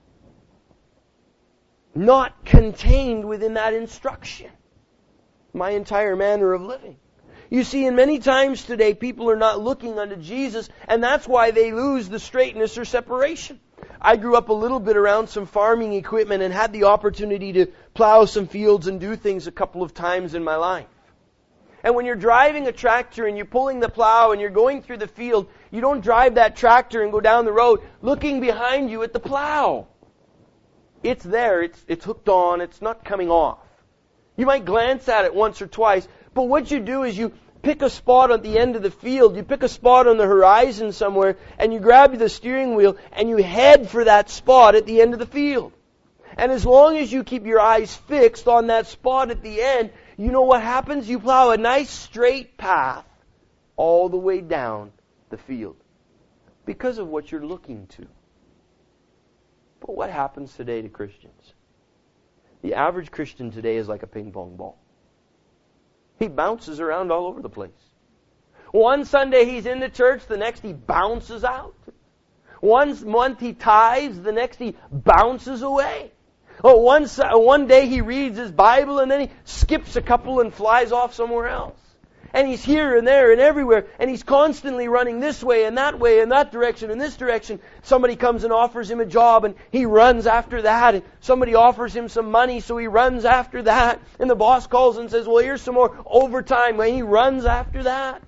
not contained within that instruction. My entire manner of living. You see, in many times today, people are not looking unto Jesus, and that's why they lose the straightness or separation. I grew up a little bit around some farming equipment and had the opportunity to plow some fields and do things a couple of times in my life. And when you're driving a tractor and you're pulling the plow and you're going through the field, you don't drive that tractor and go down the road looking behind you at the plow. It's there, it's hooked on, it's not coming off. You might glance at it once or twice, but what you do is you pick a spot at the end of the field, you pick a spot on the horizon somewhere, and you grab the steering wheel and you head for that spot at the end of the field. And as long as you keep your eyes fixed on that spot at the end, you know what happens? You plow a nice straight path all the way down the field because of what you're looking to. But what happens today to Christians? The average Christian today is like a ping pong ball. He bounces around all over the place. One Sunday he's in the church, the next he bounces out. One month he tithes, the next he bounces away. One day he reads his Bible and then he skips a couple and flies off somewhere else. And he's here and there and everywhere, and he's constantly running this way and that direction and this direction. Somebody comes and offers him a job and he runs after that. And somebody offers him some money, so he runs after that. And the boss calls and says, well, here's some more overtime. And he runs after that.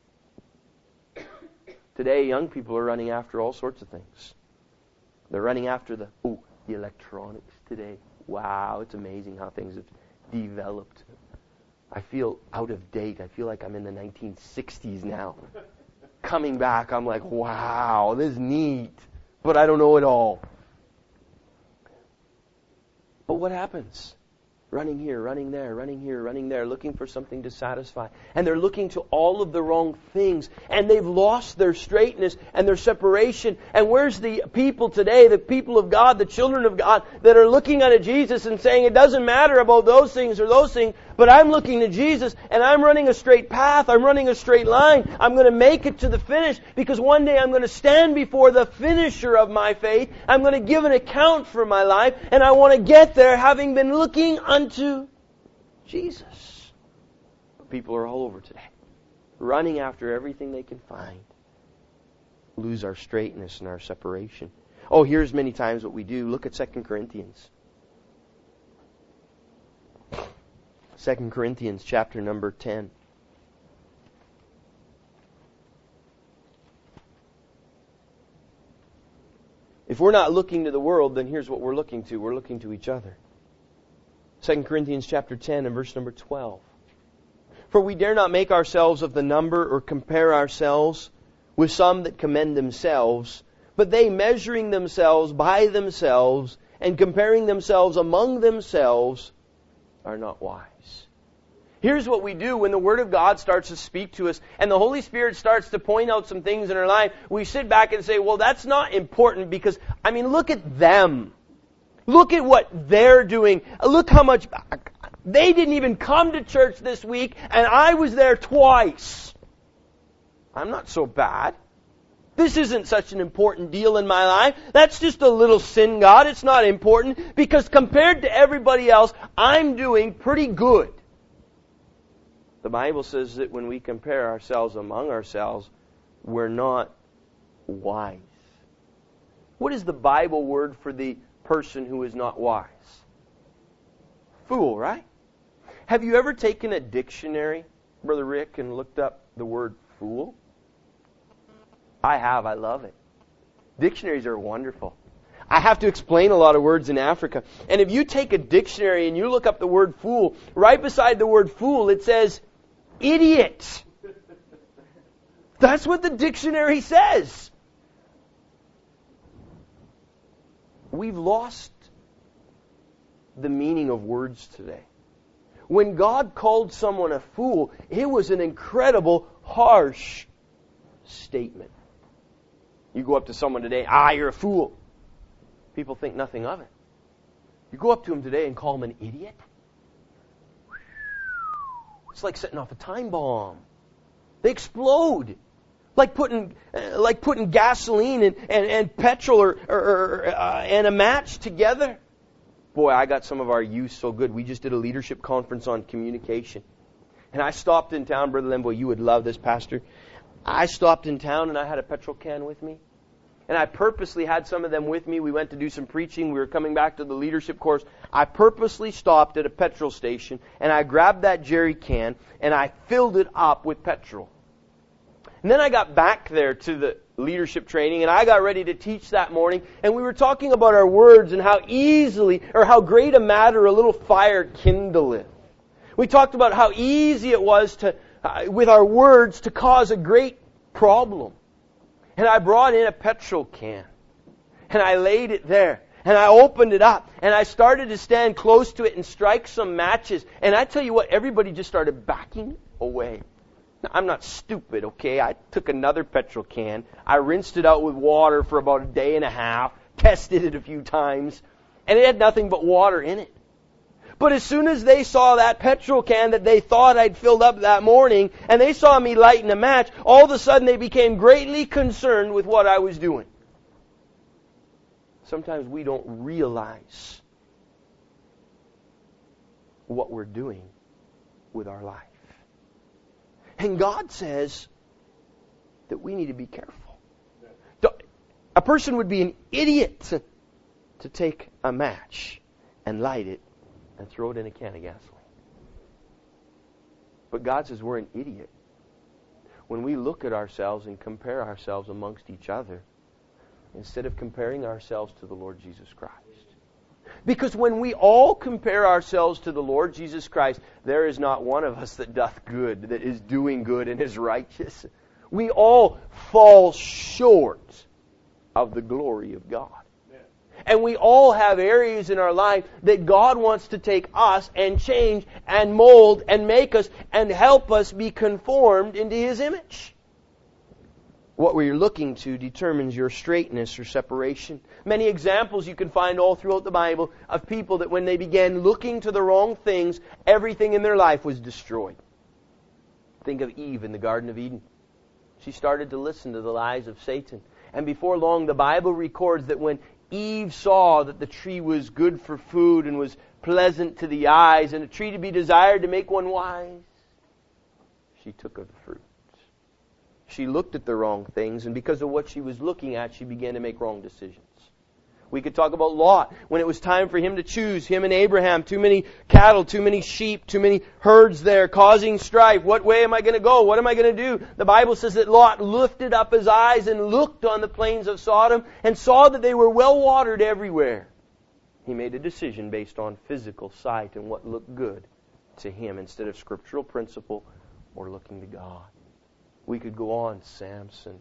Today, young people are running after all sorts of things. They're running after the electronics today. Wow, it's amazing how things have developed. I feel out of date. I feel like I'm in the 1960s now. Coming back, I'm like, wow, this is neat. But I don't know it all. But what happens? Running here, running there, running here, running there, looking for something to satisfy. And they're looking to all of the wrong things. And they've lost their straightness and their separation. And where's the people today, the people of God, the children of God, that are looking unto Jesus and saying, it doesn't matter about those things or those things, but I'm looking to Jesus and I'm running a straight path, I'm running a straight line, I'm going to make it to the finish because one day I'm going to stand before the finisher of my faith, I'm going to give an account for my life, and I want to get there having been looking unto Jesus. People are all over today, running after everything they can find. Lose our straightness and our separation. Oh, here's many times what we do. Look at 2 Corinthians. 2 Corinthians chapter number 10. If we're not looking to the world, then here's what we're looking to. We're looking to each other. 2 Corinthians chapter 10 and verse number 12. For we dare not make ourselves of the number or compare ourselves with some that commend themselves, but they measuring themselves by themselves and comparing themselves among themselves are not wise. Here's what we do when the Word of God starts to speak to us and the Holy Spirit starts to point out some things in our life. We sit back and say, well, that's not important because, look at them. Look at what they're doing. Look how much... They didn't even come to church this week and I was there twice. I'm not so bad. This isn't such an important deal in my life. That's just a little sin, God. It's not important because compared to everybody else, I'm doing pretty good. The Bible says that when we compare ourselves among ourselves, we're not wise. What is the Bible word for the person who is not wise? Fool, right? Have you ever taken a dictionary, Brother Rick, and looked up the word fool? I have. I love it. Dictionaries are wonderful. I have to explain a lot of words in Africa. And if you take a dictionary and you look up the word fool, right beside the word fool, it says idiot. That's what the dictionary says. We've lost the meaning of words today. When God called someone a fool, it was an incredible, harsh statement. You go up to someone today, you're a fool. People think nothing of it. You go up to them today and call them an idiot. It's like setting off a time bomb. They explode. Like putting gasoline and petrol and a match together. Boy, I got some of our youth so good. We just did a leadership conference on communication. And I stopped in town, Brother Limbo, you would love this, Pastor. I stopped in town and I had a petrol can with me. And I purposely had some of them with me. We went to do some preaching. We were coming back to the leadership course. I purposely stopped at a petrol station and I grabbed that jerry can and I filled it up with petrol. And then I got back there to the leadership training and I got ready to teach that morning, and we were talking about our words and how easily or how great a matter a little fire kindleth. We talked about how easy it was to, with our words, to cause a great problem. And I brought in a petrol can and I laid it there and I opened it up and I started to stand close to it and strike some matches. And I tell you what, everybody just started backing away. I'm not stupid, okay? I took another petrol can. I rinsed it out with water for about a day and a half, tested it a few times, and it had nothing but water in it. But as soon as they saw that petrol can that they thought I'd filled up that morning, and they saw me lighting a match, all of a sudden they became greatly concerned with what I was doing. Sometimes we don't realize what we're doing with our life. And God says that we need to be careful. A person would be an idiot to take a match and light it and throw it in a can of gasoline. But God says we're an idiot when we look at ourselves and compare ourselves amongst each other instead of comparing ourselves to the Lord Jesus Christ. Because when we all compare ourselves to the Lord Jesus Christ, there is not one of us that doth good, that is doing good and is righteous. We all fall short of the glory of God. And we all have areas in our life that God wants to take us and change and mold and make us and help us be conformed into His image. What we're looking to determines your straightness or separation. Many examples you can find all throughout the Bible of people that when they began looking to the wrong things, everything in their life was destroyed. Think of Eve in the Garden of Eden. She started to listen to the lies of Satan. And before long, the Bible records that when Eve saw that the tree was good for food and was pleasant to the eyes and a tree to be desired to make one wise, she took of the fruit. She looked at the wrong things, and because of what she was looking at, she began to make wrong decisions. We could talk about Lot. When it was time for him to choose, him and Abraham, too many cattle, too many sheep, too many herds there, causing strife. What way am I going to go? What am I going to do? The Bible says that Lot lifted up his eyes and looked on the plains of Sodom and saw that they were well watered everywhere. He made a decision based on physical sight and what looked good to him instead of scriptural principle or looking to God. We could go on. Samson.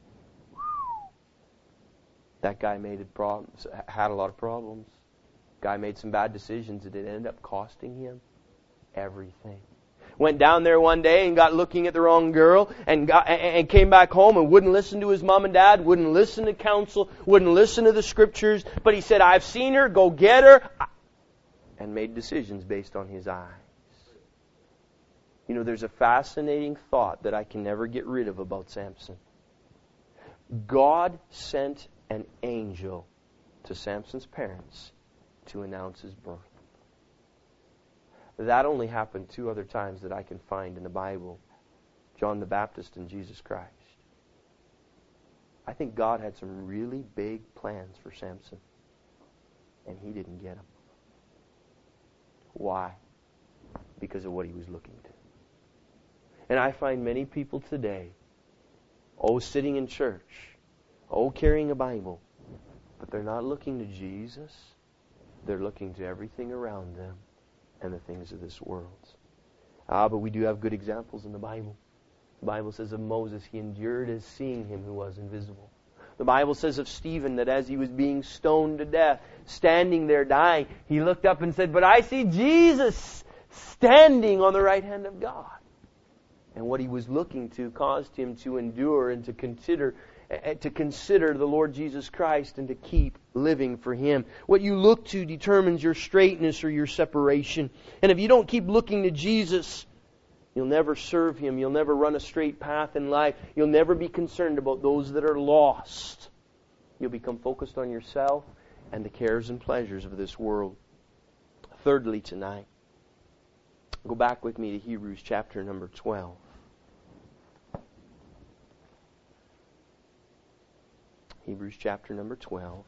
That guy had a lot of problems. Guy made some bad decisions and it ended up costing him everything. Went down there one day and got looking at the wrong girl and came back home and wouldn't listen to his mom and dad, wouldn't listen to counsel, wouldn't listen to the scriptures. But he said, I've seen her, go get her. And made decisions based on his eyes. You know, there's a fascinating thought that I can never get rid of about Samson. God sent an angel to Samson's parents to announce his birth. That only happened 2 other times that I can find in the Bible. John the Baptist and Jesus Christ. I think God had some really big plans for Samson, and he didn't get them. Why? Because of what he was looking to. And I find many people today, sitting in church, carrying a Bible, but they're not looking to Jesus. They're looking to everything around them and the things of this world. But we do have good examples in the Bible. The Bible says of Moses, he endured as seeing him who was invisible. The Bible says of Stephen that as he was being stoned to death, standing there dying, he looked up and said, "But I see Jesus standing on the right hand of God." And what he was looking to caused him to endure and to consider the Lord Jesus Christ and to keep living for Him. What you look to determines your straightness or your separation. And if you don't keep looking to Jesus, you'll never serve Him. You'll never run a straight path in life. You'll never be concerned about those that are lost. You'll become focused on yourself and the cares and pleasures of this world. Thirdly, tonight, go back with me to Hebrews chapter number 12. Hebrews chapter number 12.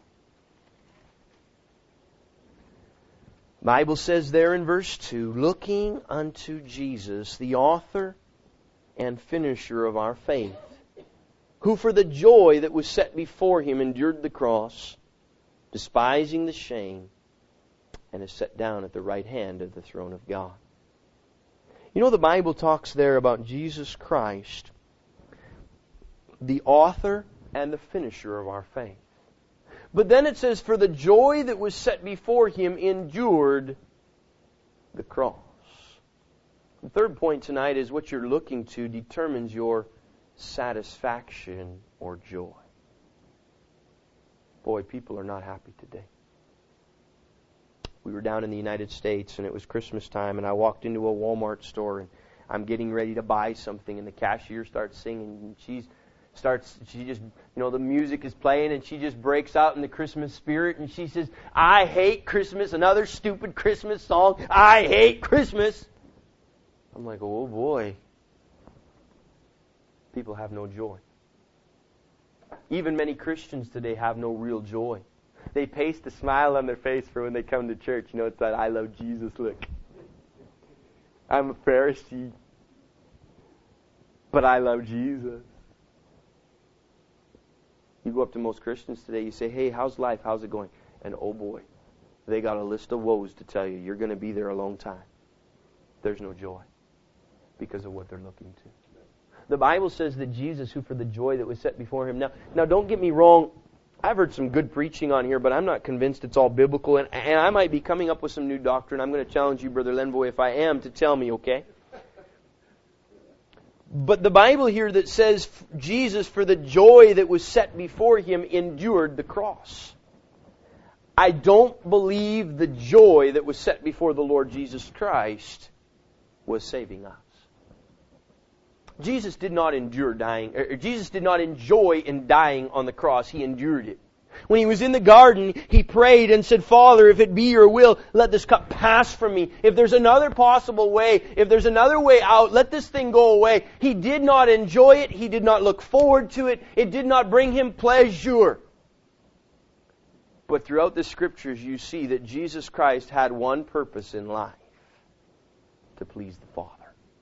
The Bible says there in verse 2, "Looking unto Jesus, the author and finisher of our faith, who for the joy that was set before Him endured the cross, despising the shame, and is set down at the right hand of the throne of God." You know, the Bible talks there about Jesus Christ, the author and the finisher of our faith. But then it says, "For the joy that was set before Him endured the cross." The third point tonight is what you're looking to determines your satisfaction or joy. Boy, people are not happy today. We were down in the United States and it was Christmas time, and I walked into a Walmart store and I'm getting ready to buy something, and the cashier starts singing, and she just, the music is playing, and she just breaks out in the Christmas spirit, and she says, "I hate Christmas," another stupid Christmas song, "I hate Christmas." I'm like, oh boy. People have no joy. Even many Christians today have no real joy. They paste a smile on their face for when they come to church. It's that "I love Jesus" look. I'm a Pharisee, but I love Jesus. You go up to most Christians today, you say, "Hey, how's life? How's it going?" And oh boy, they got a list of woes to tell you. You're going to be there a long time. There's no joy because of what they're looking to. The Bible says that Jesus, who for the joy that was set before Him. Now don't get me wrong. I've heard some good preaching on here, but I'm not convinced it's all biblical. And I might be coming up with some new doctrine. I'm going to challenge you, Brother Lenvoy, if I am, to tell me, okay? But the Bible here that says Jesus, for the joy that was set before Him, endured the cross. I don't believe the joy that was set before the Lord Jesus Christ was saving us. Jesus did not endure dying. Jesus did not enjoy in dying on the cross. He endured it. When He was in the garden, He prayed and said, "Father, if it be Your will, let this cup pass from me. If there's another possible way, if there's another way out, let this thing go away." He did not enjoy it. He did not look forward to it. It did not bring Him pleasure. But throughout the Scriptures, you see that Jesus Christ had one purpose in life: to please the Father.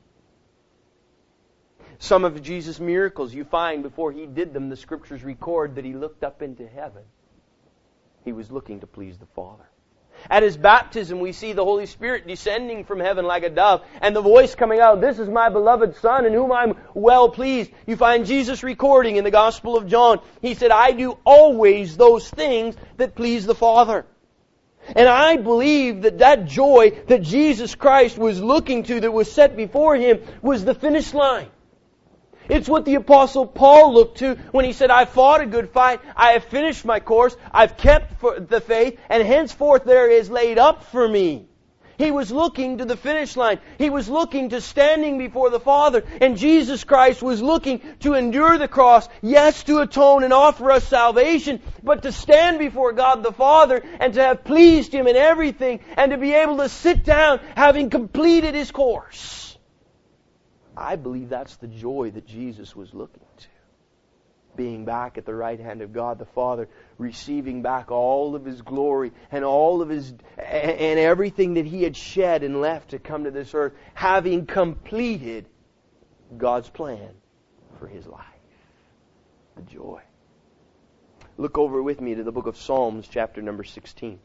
Some of Jesus' miracles you find before He did them, the Scriptures record that He looked up into heaven. He was looking to please the Father. At His baptism, we see the Holy Spirit descending from heaven like a dove, and the voice coming out, "This is my beloved Son, in whom I'm well pleased." You find Jesus recording in the Gospel of John. He said, "I do always those things that please the Father." And I believe that joy that Jesus Christ was looking to, that was set before Him, was the finish line. It's what the Apostle Paul looked to when he said, "I fought a good fight, I have finished my course, I've kept the faith, and henceforth there is laid up for me." He was looking to the finish line. He was looking to standing before the Father. And Jesus Christ was looking to endure the cross, yes, to atone and offer us salvation, but to stand before God the Father and to have pleased Him in everything, and to be able to sit down having completed His course. I believe that's the joy that Jesus was looking to. Being back at the right hand of God the Father, receiving back all of His glory and all of His and everything that He had shed and left to come to this earth, having completed God's plan for His life. The joy. Look over with me to the book of Psalms, chapter number 16.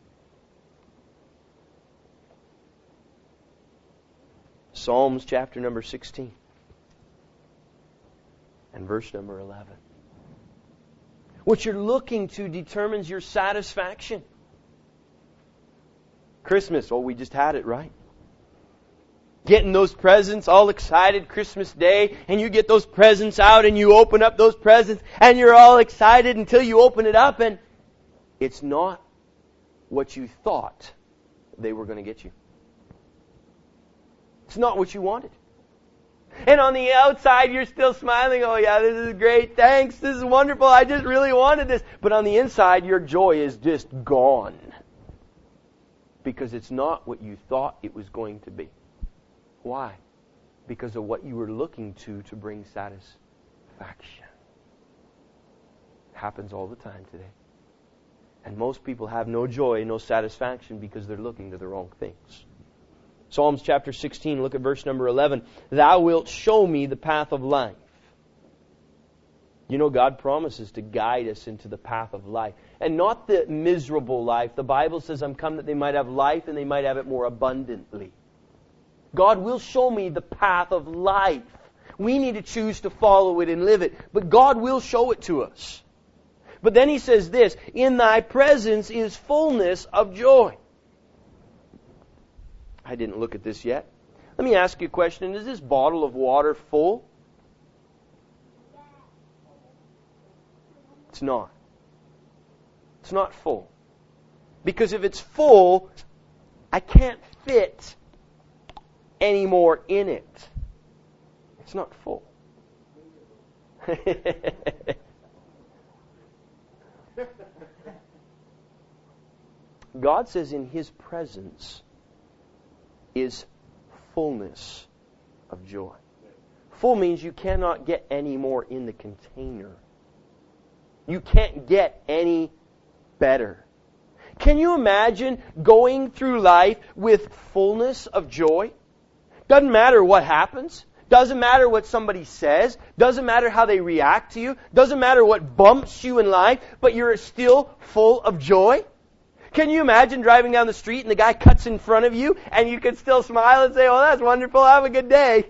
Psalms chapter number 16 and verse number 11. What you're looking to determines your satisfaction. Christmas, we just had it, right? Getting those presents, all excited, Christmas Day, and you get those presents out and you open up those presents and you're all excited until you open it up and it's not what you thought they were going to get you. It's not what you wanted. And on the outside, you're still smiling. Oh yeah, this is great. Thanks. This is wonderful. I just really wanted this. But on the inside, your joy is just gone. Because it's not what you thought it was going to be. Why? Because of what you were looking to bring satisfaction. It happens all the time today. And most people have no joy, no satisfaction because they're looking to the wrong things. Psalms chapter 16, look at verse number 11. Thou wilt show me the path of life. You know, God promises to guide us into the path of life. And not the miserable life. The Bible says, I'm come that they might have life and they might have it more abundantly. God will show me the path of life. We need to choose to follow it and live it. But God will show it to us. But then He says this, in Thy presence is fullness of joy. I didn't look at this yet. Let me ask you a question. Is this bottle of water full? It's not. It's not full. Because if it's full, I can't fit any more in it. It's not full. God says in His presence is fullness of joy. Full means you cannot get any more in the container. You can't get any better. Can you imagine going through life with fullness of joy? Doesn't matter what happens. Doesn't matter what somebody says. Doesn't matter how they react to you. Doesn't matter what bumps you in life. But you're still full of joy. Can you imagine driving down the street and the guy cuts in front of you and you can still smile and say, oh, that's wonderful, have a good day.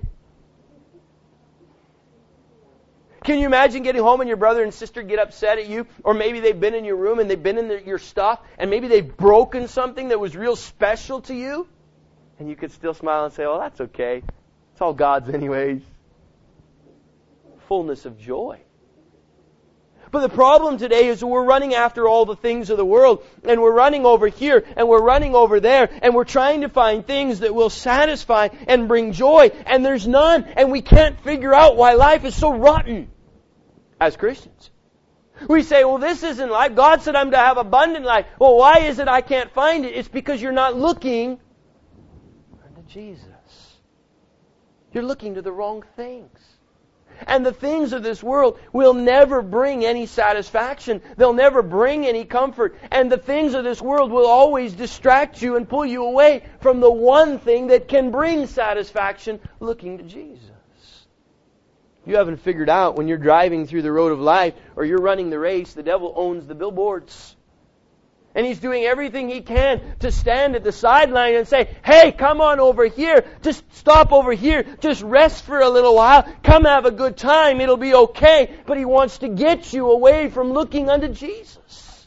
Can you imagine getting home and your brother and sister get upset at you? Or maybe they've been in your room and they've been in your stuff and maybe they've broken something that was real special to you? And you could still smile and say, oh, that's okay. It's all God's anyways. Fullness of joy. But the problem today is we're running after all the things of the world, and we're running over here, and we're running over there, and we're trying to find things that will satisfy and bring joy, and there's none, and we can't figure out why life is so rotten as Christians. We say, well, this isn't life. God said I'm to have abundant life. Well, why is it I can't find it? It's because you're not looking unto Jesus. You're looking to the wrong things. And the things of this world will never bring any satisfaction. They'll never bring any comfort. And the things of this world will always distract you and pull you away from the one thing that can bring satisfaction, looking to Jesus. You haven't figured out when you're driving through the road of life or you're running the race, the devil owns the billboards. And he's doing everything he can to stand at the sideline and say, hey, come on over here. Just stop over here. Just rest for a little while. Come have a good time. It'll be okay. But he wants to get you away from looking unto Jesus.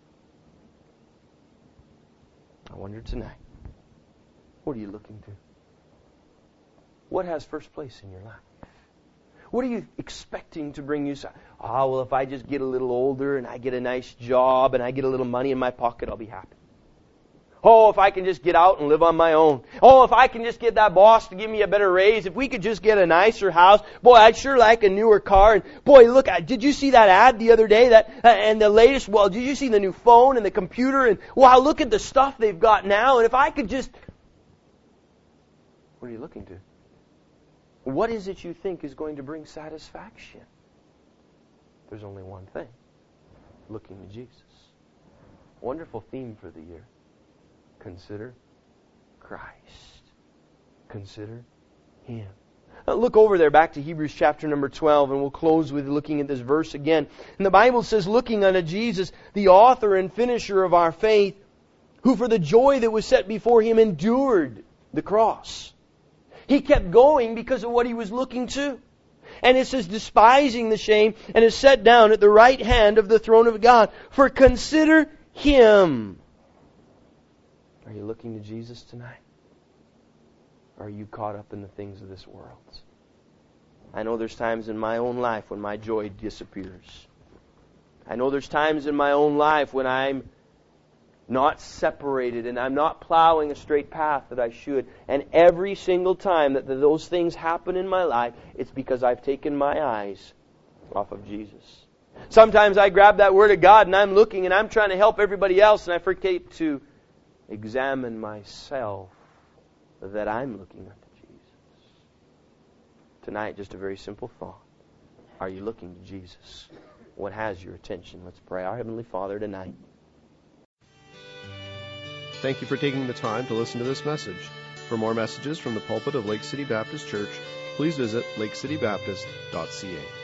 I wonder tonight, what are you looking to? What has first place in your life? What are you expecting to bring you? Well, if I just get a little older and I get a nice job and I get a little money in my pocket, I'll be happy. Oh, if I can just get out and live on my own. Oh, if I can just get that boss to give me a better raise. If we could just get a nicer house. Boy, I'd sure like a newer car. And boy, look, did you see that ad the other day? And the latest, did you see the new phone and the computer? And wow, look at the stuff they've got now. And if I could just... What are you looking to? What is it you think is going to bring satisfaction? There's only one thing. Looking to Jesus. Wonderful theme for the year. Consider Christ. Consider Him. Now look over there back to Hebrews chapter number 12 and we'll close with looking at this verse again. And the Bible says, looking unto Jesus, the author and finisher of our faith, who for the joy that was set before Him endured the cross. He kept going because of what He was looking to. And it says, despising the shame, and is set down at the right hand of the throne of God. For consider Him. Are you looking to Jesus tonight? Or are you caught up in the things of this world? I know there's times in my own life when my joy disappears. I know there's times in my own life when I'm not separated and I'm not plowing a straight path that I should. And every single time that those things happen in my life, it's because I've taken my eyes off of Jesus. Sometimes I grab that Word of God and I'm looking and I'm trying to help everybody else, and I forget to examine myself that I'm looking unto Jesus. Tonight, just a very simple thought. Are you looking to Jesus? What has your attention? Let's pray. Our Heavenly Father, tonight. Thank you for taking the time to listen to this message. For more messages from the pulpit of Lake City Baptist Church, please visit lakecitybaptist.ca.